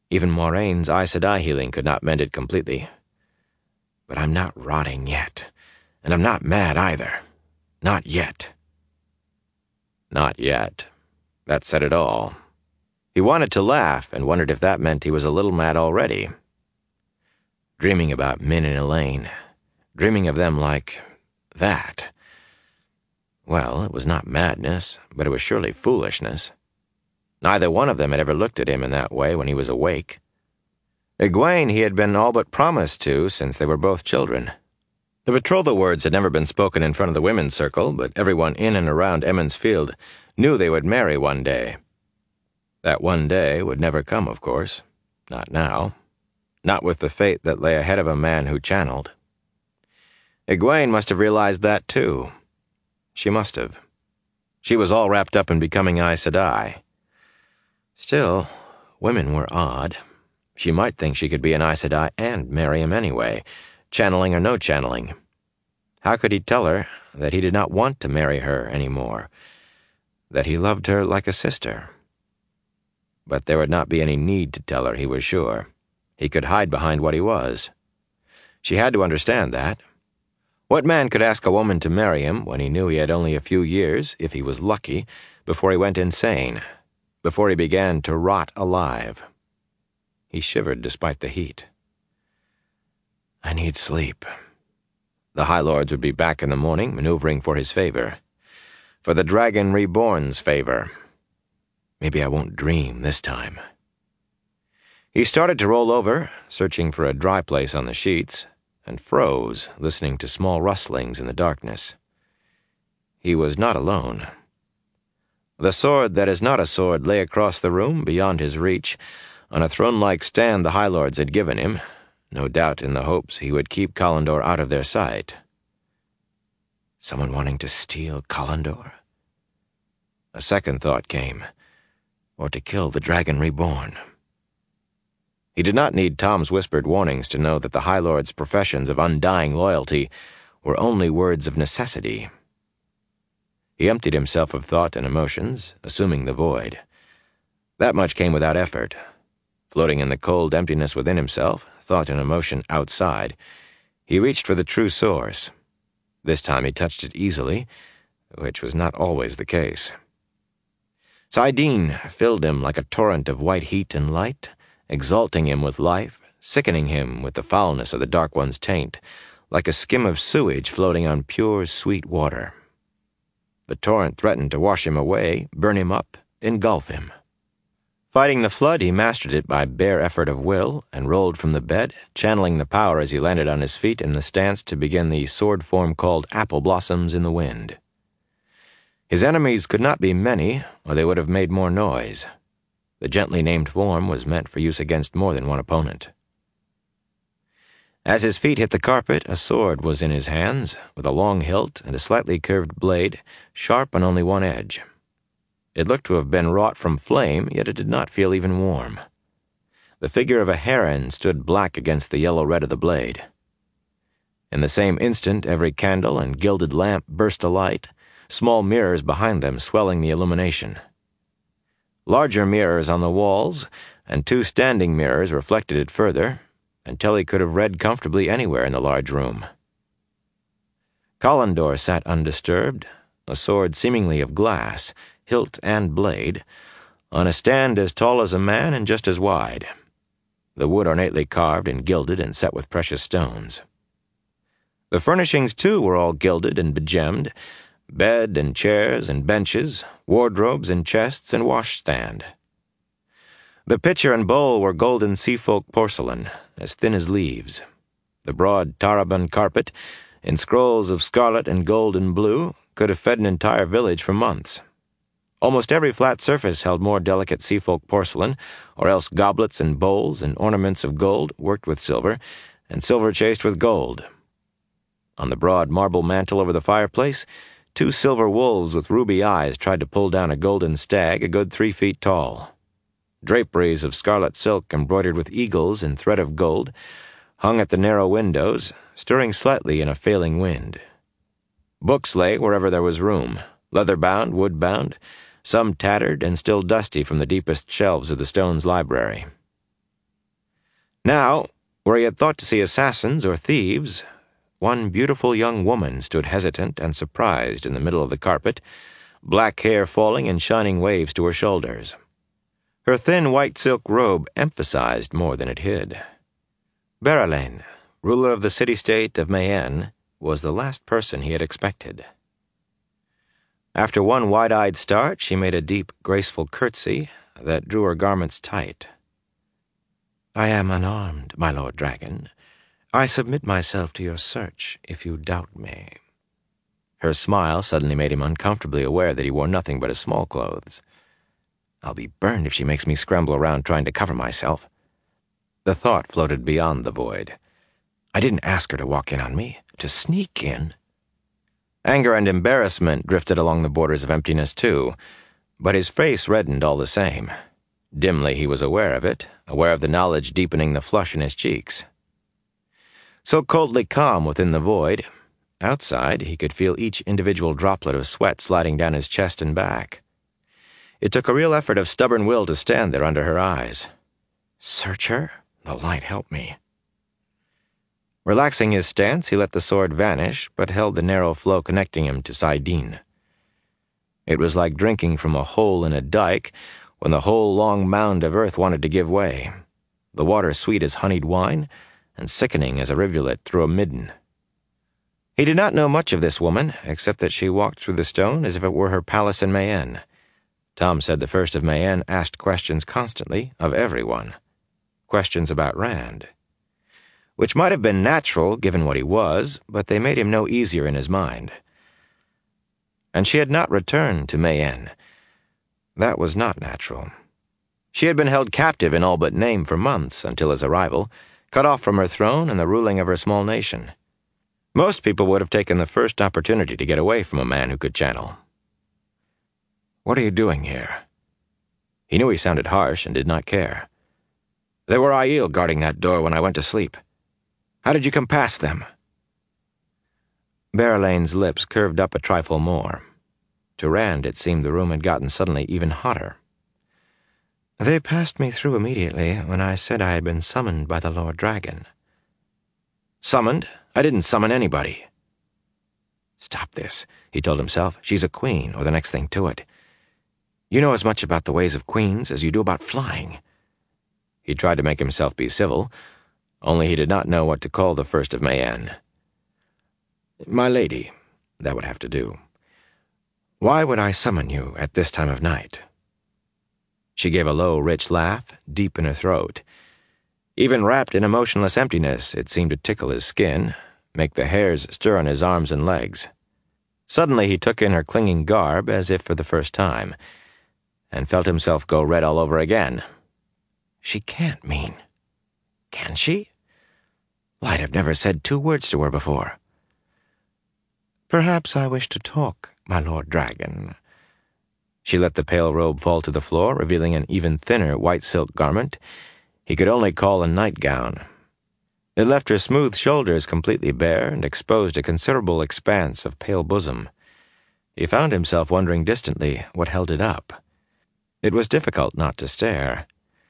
Even Moraine's Aes Sedai healing could not mend it completely. But I'm not rotting yet, and I'm not mad either. Not yet. Not yet. That said it all. He wanted to laugh and wondered if that meant he was a little mad already. Dreaming about Min and Elaine. Dreaming of them like that. Well, it was not madness, but it was surely foolishness. Neither one of them had ever looked at him in that way when he was awake. Egwene he had been all but promised to since they were both children. The betrothal words had never been spoken in front of the women's circle, but everyone in and around Emond's Field knew they would marry one day. That one day would never come, of course. Not now. Not with the fate that lay ahead of a man who channeled. Egwene must have realized that, too. She must have. She was all wrapped up in becoming Aes Sedai. Still, women were odd. She might think she could be an Aes Sedai and marry him anyway, channeling or no channeling. How could he tell her that he did not want to marry her anymore, that he loved her like a sister? But there would not be any need to tell her, he was sure. He could hide behind what he was. She had to understand that. What man could ask a woman to marry him when he knew he had only a few years, if he was lucky, before he went insane, before he began to rot alive? He shivered despite the heat. I need sleep. The High Lords would be back in the morning, maneuvering for his favor. For the Dragon Reborn's favor. Maybe I won't dream this time. He started to roll over, searching for a dry place on the sheets, and froze, listening to small rustlings in the darkness. He was not alone. The sword that is not a sword lay across the room, beyond his reach, on a throne-like stand the High Lords had given him, no doubt in the hopes he would keep Callandor out of their sight. Someone wanting to steal Callandor? A second thought came, or to kill the Dragon Reborn. He did not need Tom's whispered warnings to know that the High Lord's professions of undying loyalty were only words of necessity. He emptied himself of thought and emotions, assuming the void. That much came without effort. Floating in the cold emptiness within himself, thought and emotion outside, he reached for the true source. This time he touched it easily, which was not always the case. saidin filled him like a torrent of white heat and light, exalting him with life, sickening him with the foulness of the Dark One's taint, like a skim of sewage floating on pure, sweet water. The torrent threatened to wash him away, burn him up, engulf him. Fighting the flood, he mastered it by bare effort of will, and rolled from the bed, channeling the power as he landed on his feet in the stance to begin the sword form called Apple Blossoms in the Wind. His enemies could not be many, or they would have made more noise. The gently named form was meant for use against more than one opponent. As his feet hit the carpet, a sword was in his hands, with a long hilt and a slightly curved blade, sharp on only one edge. It looked to have been wrought from flame, yet it did not feel even warm. The figure of a heron stood black against the yellow red of the blade. In the same instant, every candle and gilded lamp burst alight, small mirrors behind them swelling the illumination. Larger mirrors on the walls, and 2 standing mirrors reflected it further, until he could have read comfortably anywhere in the large room. Callandor sat undisturbed, a sword seemingly of glass, hilt and blade, on a stand as tall as a man and just as wide, the wood ornately carved and gilded and set with precious stones. The furnishings, too, were all gilded and begemmed, bed and chairs and benches, wardrobes and chests and washstand. The pitcher and bowl were golden seafolk porcelain, as thin as leaves. The broad Taraban carpet, in scrolls of scarlet and gold and blue, could have fed an entire village for months. Almost every flat surface held more delicate seafolk porcelain, or else goblets and bowls and ornaments of gold worked with silver, and silver chased with gold. On the broad marble mantel over the fireplace, 2 silver wolves with ruby eyes tried to pull down a golden stag a good 3 feet tall. Draperies of scarlet silk embroidered with eagles in thread of gold hung at the narrow windows, stirring slightly in a failing wind. Books lay wherever there was room, leather-bound, wood-bound, some tattered and still dusty from the deepest shelves of the Stone's library. Now, where he had thought to see assassins or thieves, one beautiful young woman stood hesitant and surprised in the middle of the carpet, black hair falling in shining waves to her shoulders. Her thin white silk robe emphasized more than it hid. Berelain, ruler of the city-state of Mayenne, was the last person he had expected. After one wide-eyed start, she made a deep, graceful curtsy that drew her garments tight. "I am unarmed, my Lord Dragon. I submit myself to your search, if you doubt me." Her smile suddenly made him uncomfortably aware that he wore nothing but his small clothes. "I'll be burned if she makes me scramble around trying to cover myself." The thought floated beyond the void. I didn't ask her to walk in on me, to sneak in. Anger and embarrassment drifted along the borders of emptiness too, but his face reddened all the same. Dimly he was aware of it, aware of the knowledge deepening the flush in his cheeks. So coldly calm within the void, outside he could feel each individual droplet of sweat sliding down his chest and back. It took a real effort of stubborn will to stand there under her eyes. Search her? The light help me. Relaxing his stance, he let the sword vanish, but held the narrow flow connecting him to Saidin. It was like drinking from a hole in a dike when the whole long mound of earth wanted to give way, the water sweet as honeyed wine and sickening as a rivulet through a midden. He did not know much of this woman, except that she walked through the stone as if it were her palace in Mayenne. Tom said the First of Mayenne asked questions constantly, of everyone. Questions about Rand. Which might have been natural, given what he was, but they made him no easier in his mind. And she had not returned to Mayenne. That was not natural. She had been held captive in all but name for months until his arrival, cut off from her throne and the ruling of her small nation. Most people would have taken the first opportunity to get away from a man who could channel. "What are you doing here?" He knew he sounded harsh and did not care. "There were Aiel guarding that door when I went to sleep. How did you come past them?" Berelain's lips curved up a trifle more. To Rand, it seemed the room had gotten suddenly even hotter. "They passed me through immediately when I said I had been summoned by the Lord Dragon." "Summoned? I didn't summon anybody." "Stop this," he told himself. "She's a queen, or the next thing to it. You know as much about the ways of queens as you do about flying." He tried to make himself be civil, only he did not know what to call the First of Mayenne. "My lady," that would have to do. "Why would I summon you at this time of night?" She gave a low, rich laugh, deep in her throat. Even wrapped in emotionless emptiness, it seemed to tickle his skin, make the hairs stir on his arms and legs. Suddenly he took in her clinging garb as if for the first time, and felt himself go red all over again. She can't mean. Can she? I'd have never said 2 words to her before. "Perhaps I wish to talk, my Lord Dragon." She let the pale robe fall to the floor, revealing an even thinner white silk garment he could only call a nightgown. It left her smooth shoulders completely bare and exposed a considerable expanse of pale bosom. He found himself wondering distantly what held it up. It was difficult not to stare.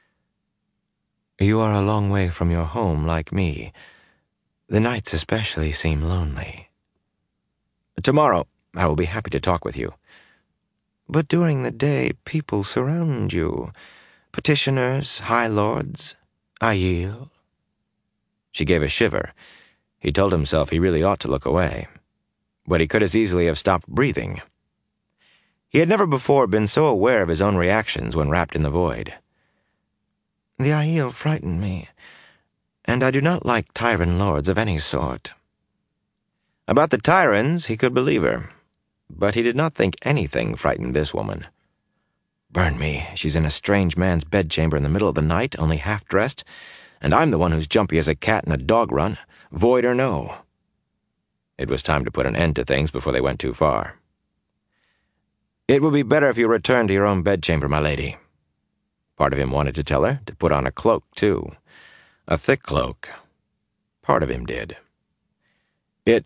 "You are a long way from your home, like me. The nights especially seem lonely." "Tomorrow, I will be happy to talk with you." "But during the day, people surround you. Petitioners, high lords, Aiel." She gave a shiver. He told himself he really ought to look away. But he could as easily have stopped breathing. He had never before been so aware of his own reactions when wrapped in the void. "The Aiel frighten me, and I do not like Tyrant lords of any sort." About the Tyrants he could believe her, but he did not think anything frightened this woman. "Burn me, she's in a strange man's bedchamber in the middle of the night, only half-dressed, and I'm the one who's jumpy as a cat in a dog run, void or no." It was time to put an end to things before they went too far. "It would be better if you returned to your own bedchamber, my lady." Part of him wanted to tell her to put on a cloak, too. A thick cloak. Part of him did. It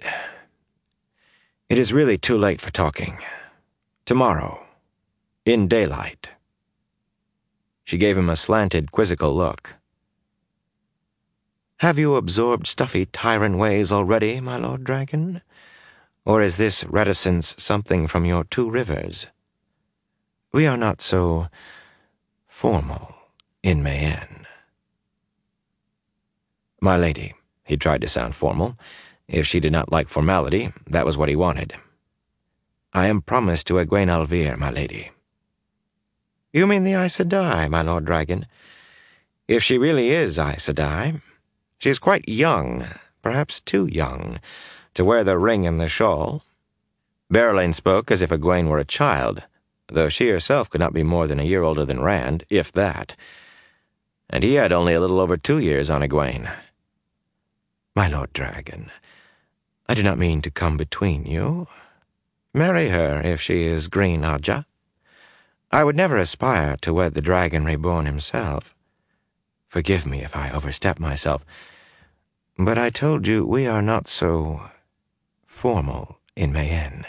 is really too late for talking. Tomorrow. In daylight." She gave him a slanted, quizzical look. Have you absorbed stuffy tyrant ways already, my Lord Dragon? Or is this reticence something from your 2 rivers? We are not so formal in Mayenne. My lady, he tried to sound formal. If she did not like formality, that was what he wanted. I am promised to Egwene Alvir, my lady. You mean the Aes Sedai, my Lord Dragon? If she really is Aes Sedai, she is quite young, perhaps too young, to wear the ring and the shawl. Berelain spoke as if Egwene were a child, though she herself could not be more than a year older than Rand, if that. And he had only a little over 2 years on Egwene. My Lord Dragon, I do not mean to come between you. Marry her if she is Green Ajah. I would never aspire to wed the Dragon Reborn himself. Forgive me if I overstep myself, but I told you we are not so formal in Mayenne.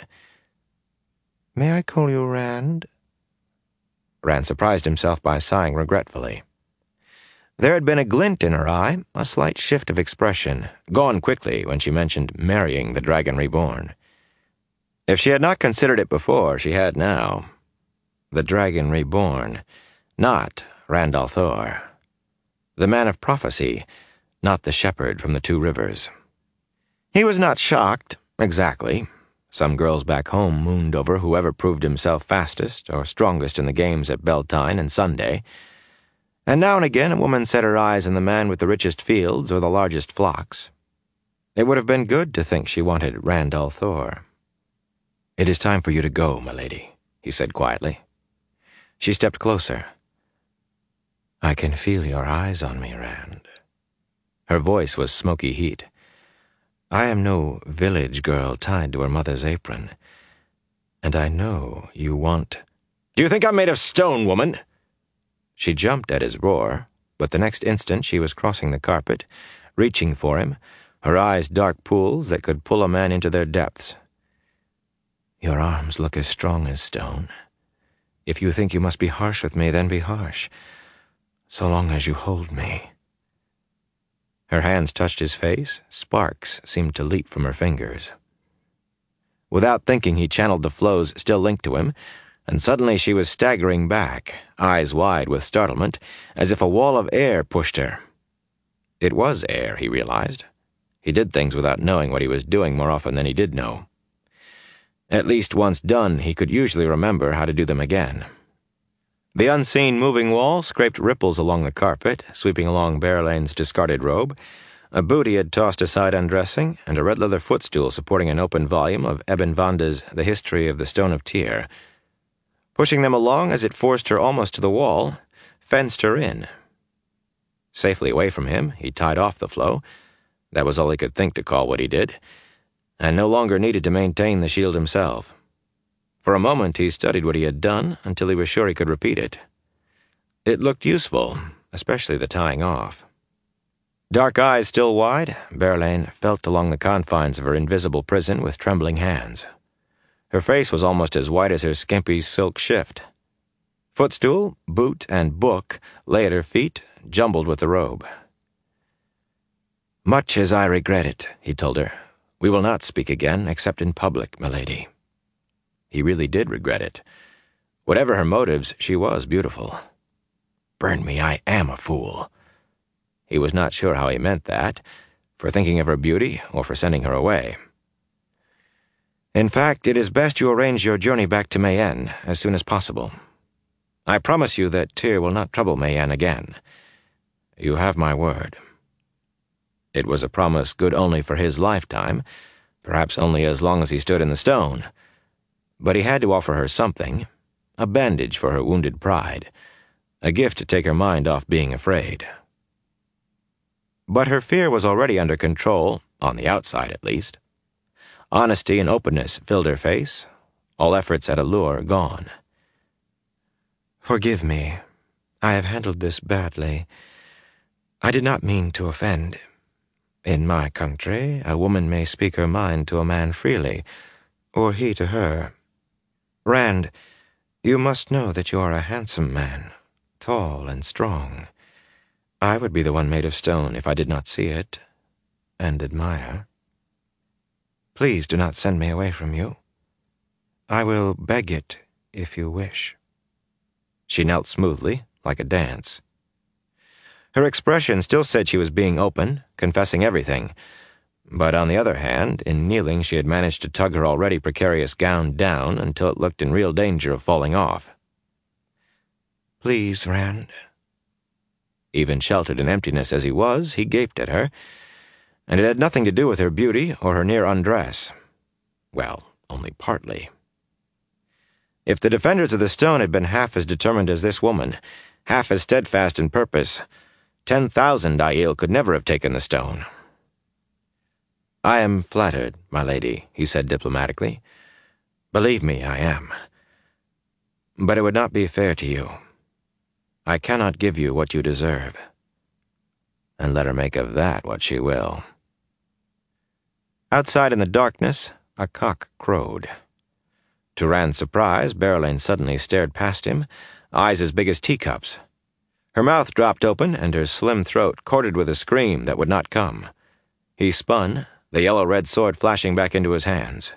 May I call you Rand? Rand surprised himself by sighing regretfully. There had been a glint in her eye, a slight shift of expression, gone quickly when she mentioned marrying the Dragon Reborn. If she had not considered it before, she had now. The Dragon Reborn, not Rand al'Thor. The man of prophecy, not the shepherd from the 2 rivers. He was not shocked, exactly. Some girls back home mooned over whoever proved himself fastest or strongest in the games at Beltane and Sunday. And now and again a woman set her eyes on the man with the richest fields or the largest flocks. It would have been good to think she wanted Rand al'Thor. It is time for you to go, my lady, he said quietly. She stepped closer. I can feel your eyes on me, Rand. Her voice was smoky heat. I am no village girl tied to her mother's apron. And I know you want... Do you think I'm made of stone, woman? She jumped at his roar, but the next instant she was crossing the carpet, reaching for him, her eyes dark pools that could pull a man into their depths. Your arms look as strong as stone. If you think you must be harsh with me, then be harsh, so long as you hold me. Her hands touched his face. Sparks seemed to leap from her fingers. Without thinking, he channeled the flows still linked to him, and suddenly she was staggering back, eyes wide with startlement, as if a wall of air pushed her. It was air, he realized. He did things without knowing what he was doing more often than he did know. At least once done, he could usually remember how to do them again. The unseen moving wall scraped ripples along the carpet, sweeping along Berelain's discarded robe, a boot he had tossed aside undressing, and a red leather footstool supporting an open volume of Ebn Vanda's The History of the Stone of Tyr. Pushing them along as it forced her almost to the wall, fenced her in. Safely away from him, he tied off the flow. That was all he could think to call what he did, and no longer needed to maintain the shield himself. For a moment he studied what he had done until he was sure he could repeat it. It looked useful, especially the tying off. Dark eyes still wide, Berelain felt along the confines of her invisible prison with trembling hands. Her face was almost as white as her skimpy silk shift. Footstool, boot, and book lay at her feet, jumbled with the robe. Much as I regret it, he told her, we will not speak again except in public, milady. He really did regret it. Whatever her motives, she was beautiful. Burn me, I am a fool. He was not sure how he meant that, for thinking of her beauty or for sending her away. In fact, it is best you arrange your journey back to Mayenne as soon as possible. I promise you that Tyr will not trouble Mayenne again. You have my word. It was a promise good only for his lifetime, perhaps only as long as he stood in the stone. But he had to offer her something, a bandage for her wounded pride, a gift to take her mind off being afraid. But her fear was already under control, on the outside at least. Honesty and openness filled her face, all efforts at allure gone. Forgive me. I have handled this badly. I did not mean to offend. In my country, a woman may speak her mind to a man freely, or he to her. Rand, you must know that you are a handsome man, tall and strong. I would be the one made of stone if I did not see it and admire. Please do not send me away from you. I will beg it if you wish." She knelt smoothly, like a dance. Her expression still said she was being open, confessing everything, but on the other hand, in kneeling she had managed to tug her already precarious gown down until it looked in real danger of falling off. "Please, Rand." Even sheltered in emptiness as he was, he gaped at her, and it had nothing to do with her beauty or her near undress. Well, only partly. If the defenders of the stone had been half as determined as this woman, half as steadfast in purpose, 10,000 Aiel could never have taken the stone. "I am flattered, my lady," he said diplomatically. "Believe me, I am. But it would not be fair to you. I cannot give you what you deserve. And let her make of that what she will." Outside in the darkness, a cock crowed. To Rand's surprise, Berylane suddenly stared past him, eyes as big as teacups. Her mouth dropped open, and her slim throat corded with a scream that would not come. He spun, the yellow-red sword flashing back into his hands.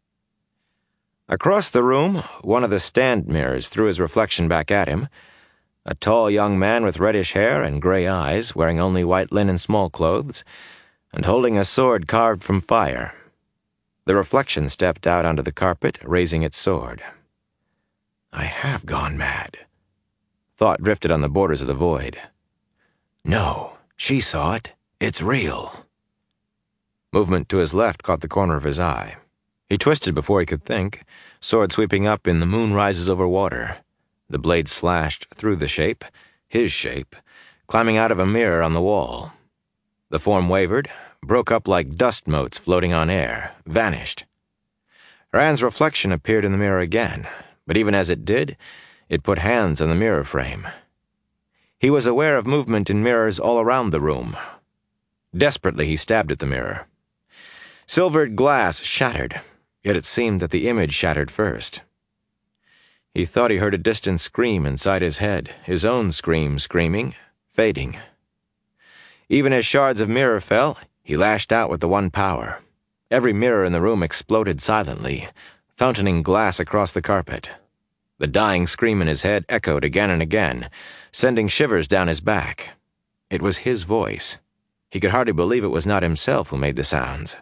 Across the room, one of the stand mirrors threw his reflection back at him, a tall young man with reddish hair and gray eyes, wearing only white linen small-clothes, and holding a sword carved from fire. The reflection stepped out onto the carpet, raising its sword. "I have gone mad." Thought drifted on the borders of the void. "No, she saw it. It's real." Movement to his left caught the corner of his eye. He twisted before he could think, sword sweeping up in "The Moon Rises Over Water." The blade slashed through the shape, his shape, climbing out of a mirror on the wall. The form wavered, broke up like dust motes floating on air, vanished. Rand's reflection appeared in the mirror again, but even as it did, it put hands on the mirror frame. He was aware of movement in mirrors all around the room. Desperately he stabbed at the mirror. Silvered glass shattered, yet it seemed that the image shattered first. He thought he heard a distant scream inside his head, his own screaming, fading. Even as shards of mirror fell, he lashed out with the one power. Every mirror in the room exploded silently, fountaining glass across the carpet. The dying scream in his head echoed again and again, sending shivers down his back. It was his voice. He could hardly believe it was not himself who made the sounds.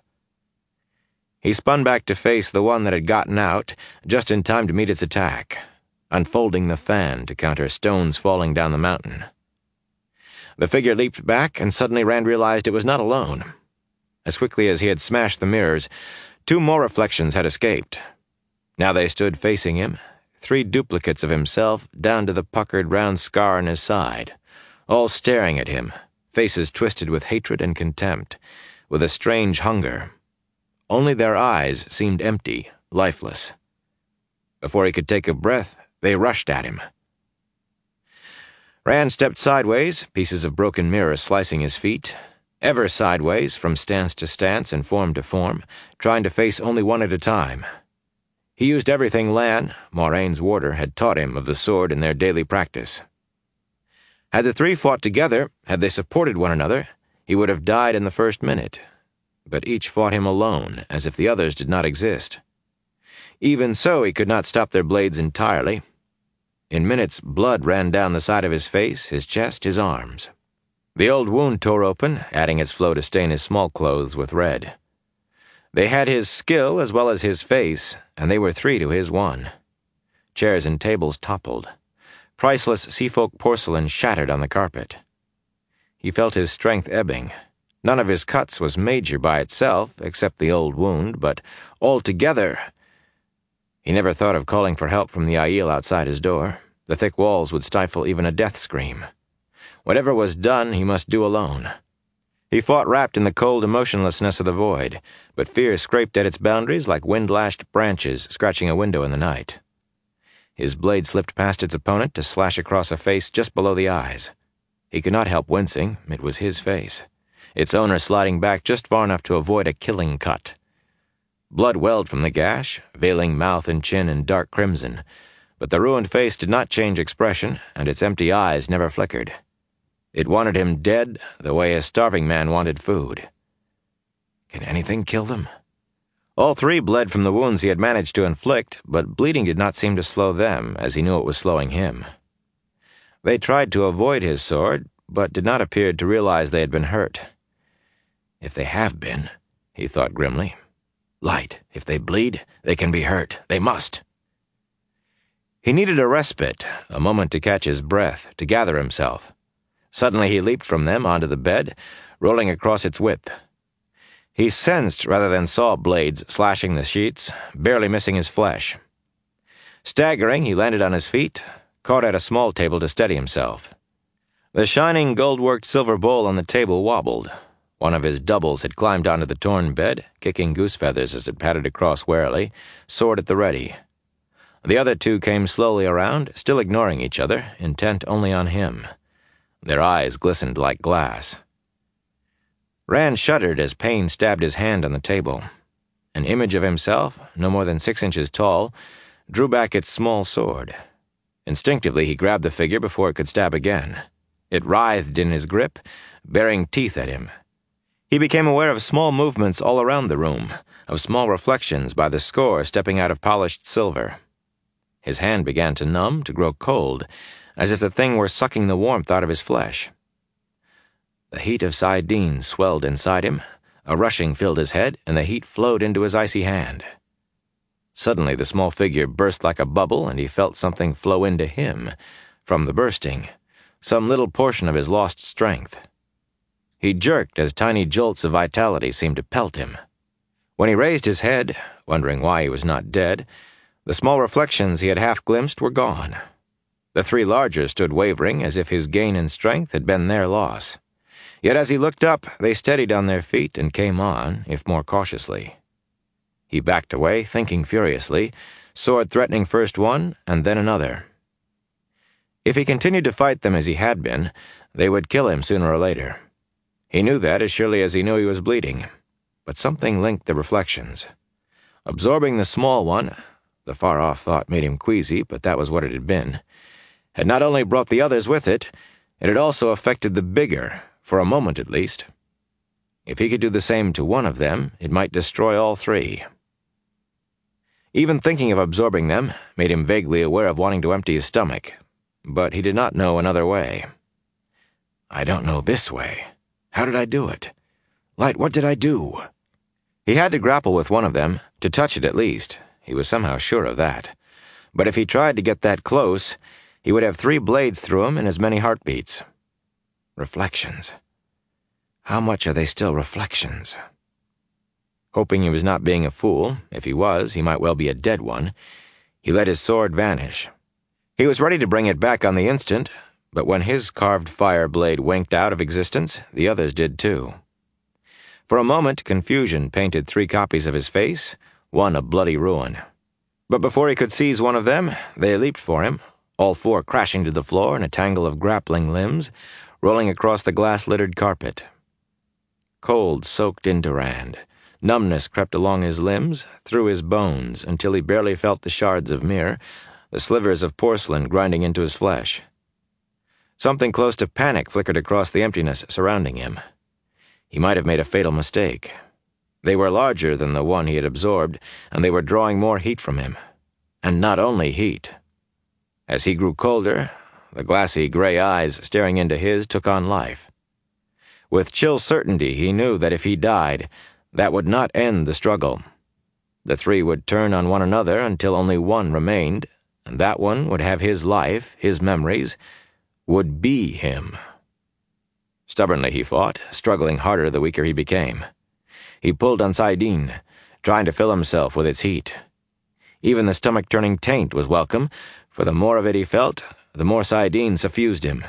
He spun back to face the one that had gotten out, just in time to meet its attack, unfolding the fan to counter stones falling down the mountain. The figure leaped back, and suddenly Rand realized it was not alone. As quickly as he had smashed the mirrors, 2 more reflections had escaped. Now they stood facing him, 3 duplicates of himself down to the puckered round scar on his side, all staring at him, faces twisted with hatred and contempt, with a strange hunger. Only their eyes seemed empty, lifeless. Before he could take a breath, they rushed at him. Rand stepped sideways, pieces of broken mirror slicing his feet, ever sideways from stance to stance and form to form, trying to face only one at a time. He used everything Lan, Moiraine's warder, had taught him of the sword in their daily practice. Had the 3 fought together, had they supported one another, he would have died in the first minute. But each fought him alone, as if the others did not exist. Even so, he could not stop their blades entirely. In minutes, blood ran down the side of his face, his chest, his arms. The old wound tore open, adding its flow to stain his small clothes with red. They had his skill as well as his face, and they were 3 to his 1. Chairs and tables toppled. Priceless seafolk porcelain shattered on the carpet. He felt his strength ebbing. None of his cuts was major by itself, except the old wound, but altogether... He never thought of calling for help from the Aiel outside his door. The thick walls would stifle even a death scream. Whatever was done, he must do alone. He fought wrapped in the cold emotionlessness of the void, but fear scraped at its boundaries like wind-lashed branches scratching a window in the night. His blade slipped past its opponent to slash across a face just below the eyes. He could not help wincing. It was his face, its owner sliding back just far enough to avoid a killing cut. Blood welled from the gash, veiling mouth and chin in dark crimson, but the ruined face did not change expression, and its empty eyes never flickered. It wanted him dead the way a starving man wanted food. Can anything kill them? All three bled from the wounds he had managed to inflict, but bleeding did not seem to slow them, as he knew it was slowing him. They tried to avoid his sword, but did not appear to realize they had been hurt. If they have been, he thought grimly. Light, if they bleed, they can be hurt. They must. He needed a respite, a moment to catch his breath, to gather himself. Suddenly he leaped from them onto the bed, rolling across its width. He sensed rather than saw blades slashing the sheets, barely missing his flesh. Staggering, he landed on his feet, caught at a small table to steady himself. The shining gold-worked silver bowl on the table wobbled. One of his doubles had climbed onto the torn bed, kicking goose feathers as it padded across warily, sword at the ready. The other two came slowly around, still ignoring each other, intent only on him. Their eyes glistened like glass. Rand shuddered as pain stabbed his hand on the table. An image of himself, no more than 6 inches tall, drew back its small sword. Instinctively he grabbed the figure before it could stab again. It writhed in his grip, baring teeth at him. He became aware of small movements all around the room, of small reflections by the score stepping out of polished silver. His hand began to numb, to grow cold, as if the thing were sucking the warmth out of his flesh. The heat of saidin swelled inside him, a rushing filled his head, and the heat flowed into his icy hand. Suddenly the small figure burst like a bubble, and he felt something flow into him, from the bursting, some little portion of his lost strength. He jerked as tiny jolts of vitality seemed to pelt him. When he raised his head, wondering why he was not dead, the small reflections he had half glimpsed were gone. The three larger stood wavering as if his gain in strength had been their loss. Yet as he looked up, they steadied on their feet and came on, if more cautiously. He backed away, thinking furiously, sword threatening first one and then another. If he continued to fight them as he had been, they would kill him sooner or later. He knew that as surely as he knew he was bleeding. But something linked the reflections. Absorbing the small one, the far-off thought made him queasy, but that was what it had been, had not only brought the others with it, it had also affected the bigger, for a moment at least. If he could do the same to one of them, it might destroy all three. Even thinking of absorbing them made him vaguely aware of wanting to empty his stomach, but he did not know another way. I don't know this way. How did I do it? Light, what did I do? He had to grapple with one of them, to touch it at least. He was somehow sure of that. But if he tried to get that close, he would have 3 blades through him and as many heartbeats. Reflections. How much are they still reflections? Hoping he was not being a fool, if he was, he might well be a dead one, he let his sword vanish. He was ready to bring it back on the instant, but when his carved fire blade winked out of existence, the others did too. For a moment, confusion painted 3 copies of his face, one a bloody ruin. But before he could seize one of them, they leaped for him, all 4 crashing to the floor in a tangle of grappling limbs, rolling across the glass-littered carpet. Cold soaked into Rand. Numbness crept along his limbs, through his bones, until he barely felt the shards of mirror, the slivers of porcelain grinding into his flesh. Something close to panic flickered across the emptiness surrounding him. He might have made a fatal mistake. They were larger than the one he had absorbed, and they were drawing more heat from him. And not only heat. As he grew colder, the glassy gray eyes staring into his took on life. With chill certainty he knew that if he died, that would not end the struggle. The 3 would turn on one another until only one remained, and that one would have his life, his memories, would be him. Stubbornly he fought, struggling harder the weaker he became. He pulled on saidin, trying to fill himself with its heat. Even the stomach-turning taint was welcome, for the more of it he felt, the more saidin suffused him.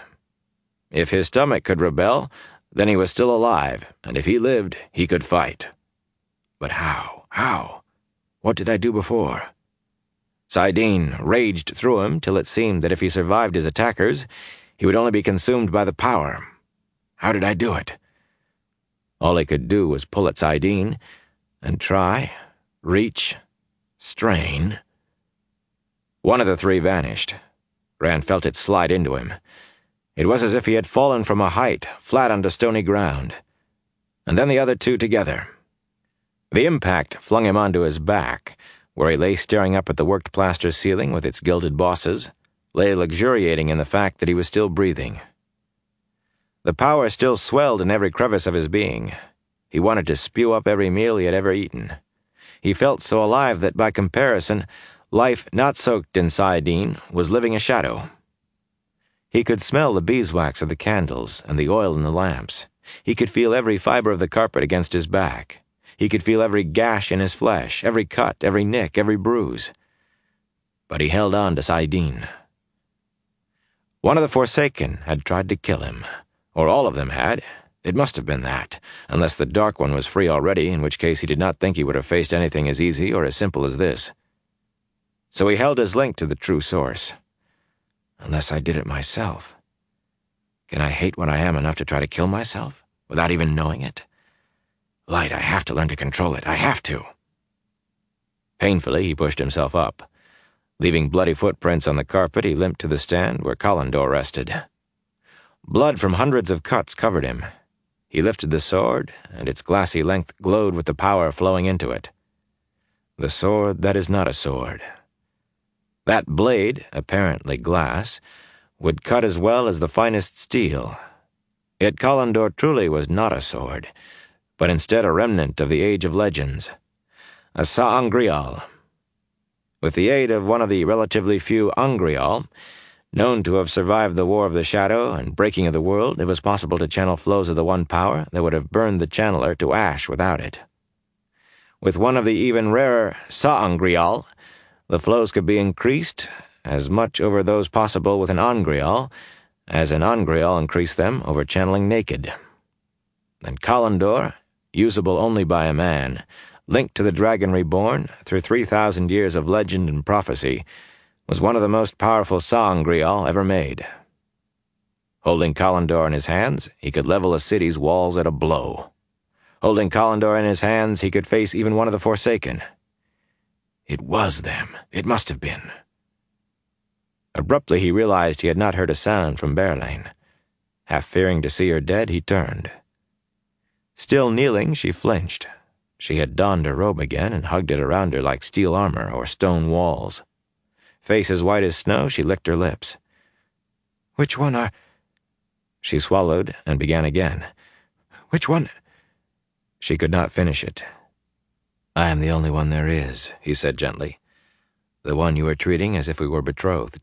If his stomach could rebel, then he was still alive, and if he lived, he could fight. But how? How? What did I do before? saidin raged through him till it seemed that if he survived his attackers, he would only be consumed by the power. How did I do it? All he could do was pull at saidin, and try, reach, strain. One of the 3 vanished. Rand felt it slide into him. It was as if he had fallen from a height, flat onto stony ground. And then the other two together. The impact flung him onto his back, where he lay staring up at the worked plaster ceiling with its gilded bosses, lay luxuriating in the fact that he was still breathing. The power still swelled in every crevice of his being. He wanted to spew up every meal he had ever eaten. He felt so alive that, by comparison, life not soaked in Saidin was living a shadow. He could smell the beeswax of the candles and the oil in the lamps. He could feel every fiber of the carpet against his back. He could feel every gash in his flesh, every cut, every nick, every bruise. But he held on to Saidin. One of the Forsaken had tried to kill him, or all of them had. It must have been that, unless the Dark One was free already, in which case he did not think he would have faced anything as easy or as simple as this. So he held his link to the true source. Unless I did it myself. Can I hate what I am enough to try to kill myself, without even knowing it? Light, I have to learn to control it. I have to. Painfully, he pushed himself up. Leaving bloody footprints on the carpet, he limped to the stand where Callandor rested. Blood from hundreds of cuts covered him. He lifted the sword, and its glassy length glowed with the power flowing into it. The sword that is not a sword. That blade, apparently glass, would cut as well as the finest steel. Yet Callandor truly was not a sword, but instead a remnant of the Age of Legends. A sa'angreal. With the aid of one of the relatively few angreal, known to have survived the War of the Shadow and breaking of the world, it was possible to channel flows of the one power that would have burned the channeler to ash without it. With one of the even rarer sa'angreal, the flows could be increased as much over those possible with an angreal as an angreal increased them over channeling naked. And Callandor, usable only by a man, linked to the Dragon Reborn through 3,000 years of legend and prophecy, was one of the most powerful sa'angreal ever made. Holding Callandor in his hands, he could level a city's walls at a blow. Holding Callandor in his hands, he could face even one of the Forsaken. It was them. It must have been. Abruptly, he realized he had not heard a sound from Berelain. Half fearing to see her dead, he turned. Still kneeling, she flinched. She had donned her robe again and hugged it around her like steel armor or stone walls. Face as white as snow, she licked her lips. "Which one are—" She swallowed and began again. "Which one—" She could not finish it. "I am the only one there is," he said gently. "The one you are treating as if we were betrothed."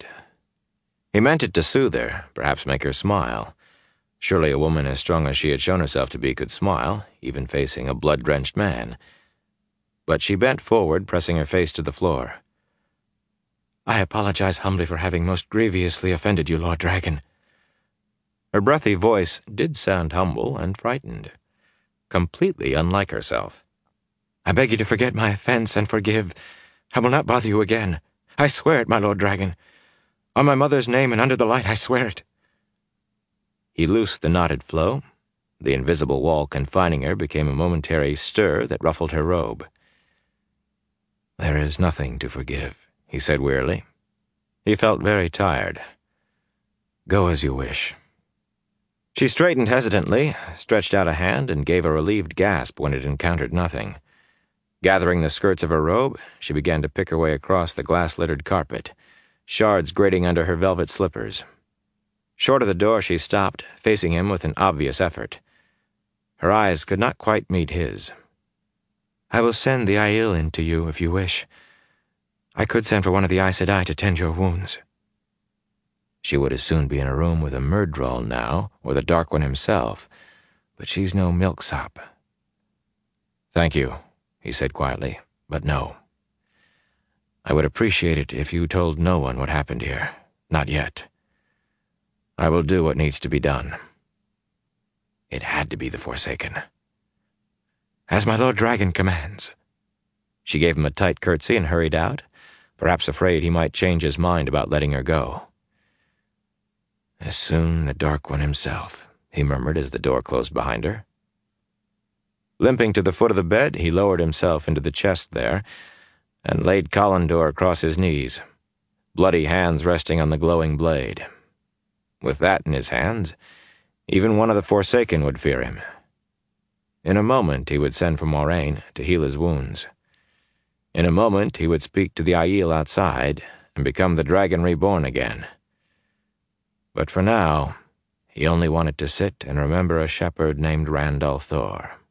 He meant it to soothe her, perhaps make her smile. Surely a woman as strong as she had shown herself to be could smile, even facing a blood-drenched man. But she bent forward, pressing her face to the floor. "I apologize humbly for having most grievously offended you, Lord Dragon." Her breathy voice did sound humble and frightened, completely unlike herself. "I beg you to forget my offense and forgive. I will not bother you again. I swear it, my Lord Dragon. On my mother's name and under the light, I swear it." He loosed the knotted flow. The invisible wall confining her became a momentary stir that ruffled her robe. "There is nothing to forgive," he said wearily. He felt very tired. "Go as you wish." She straightened hesitantly, stretched out a hand, and gave a relieved gasp when it encountered nothing. Gathering the skirts of her robe, she began to pick her way across the glass-littered carpet, shards grating under her velvet slippers. Short of the door, she stopped, facing him with an obvious effort. Her eyes could not quite meet his. "I will send the Aiel in to you if you wish. I could send for one of the Aes Sedai to tend your wounds." She would as soon be in a room with a Myrddraal now, or the Dark One himself, but she's no milksop. "Thank you," he said quietly, "but no. I would appreciate it if you told no one what happened here. Not yet. I will do what needs to be done." It had to be the Forsaken. "As my Lord Dragon commands." She gave him a tight curtsy and hurried out, perhaps afraid he might change his mind about letting her go. "As soon the Dark One himself," he murmured as the door closed behind her. Limping to the foot of the bed, he lowered himself into the chest there and laid Callandor across his knees, bloody hands resting on the glowing blade. With that in his hands, even one of the Forsaken would fear him. In a moment he would send for Moraine to heal his wounds. In a moment he would speak to the Aiel outside and become the Dragon Reborn again. But for now, he only wanted to sit and remember a shepherd named Rand al'Thor.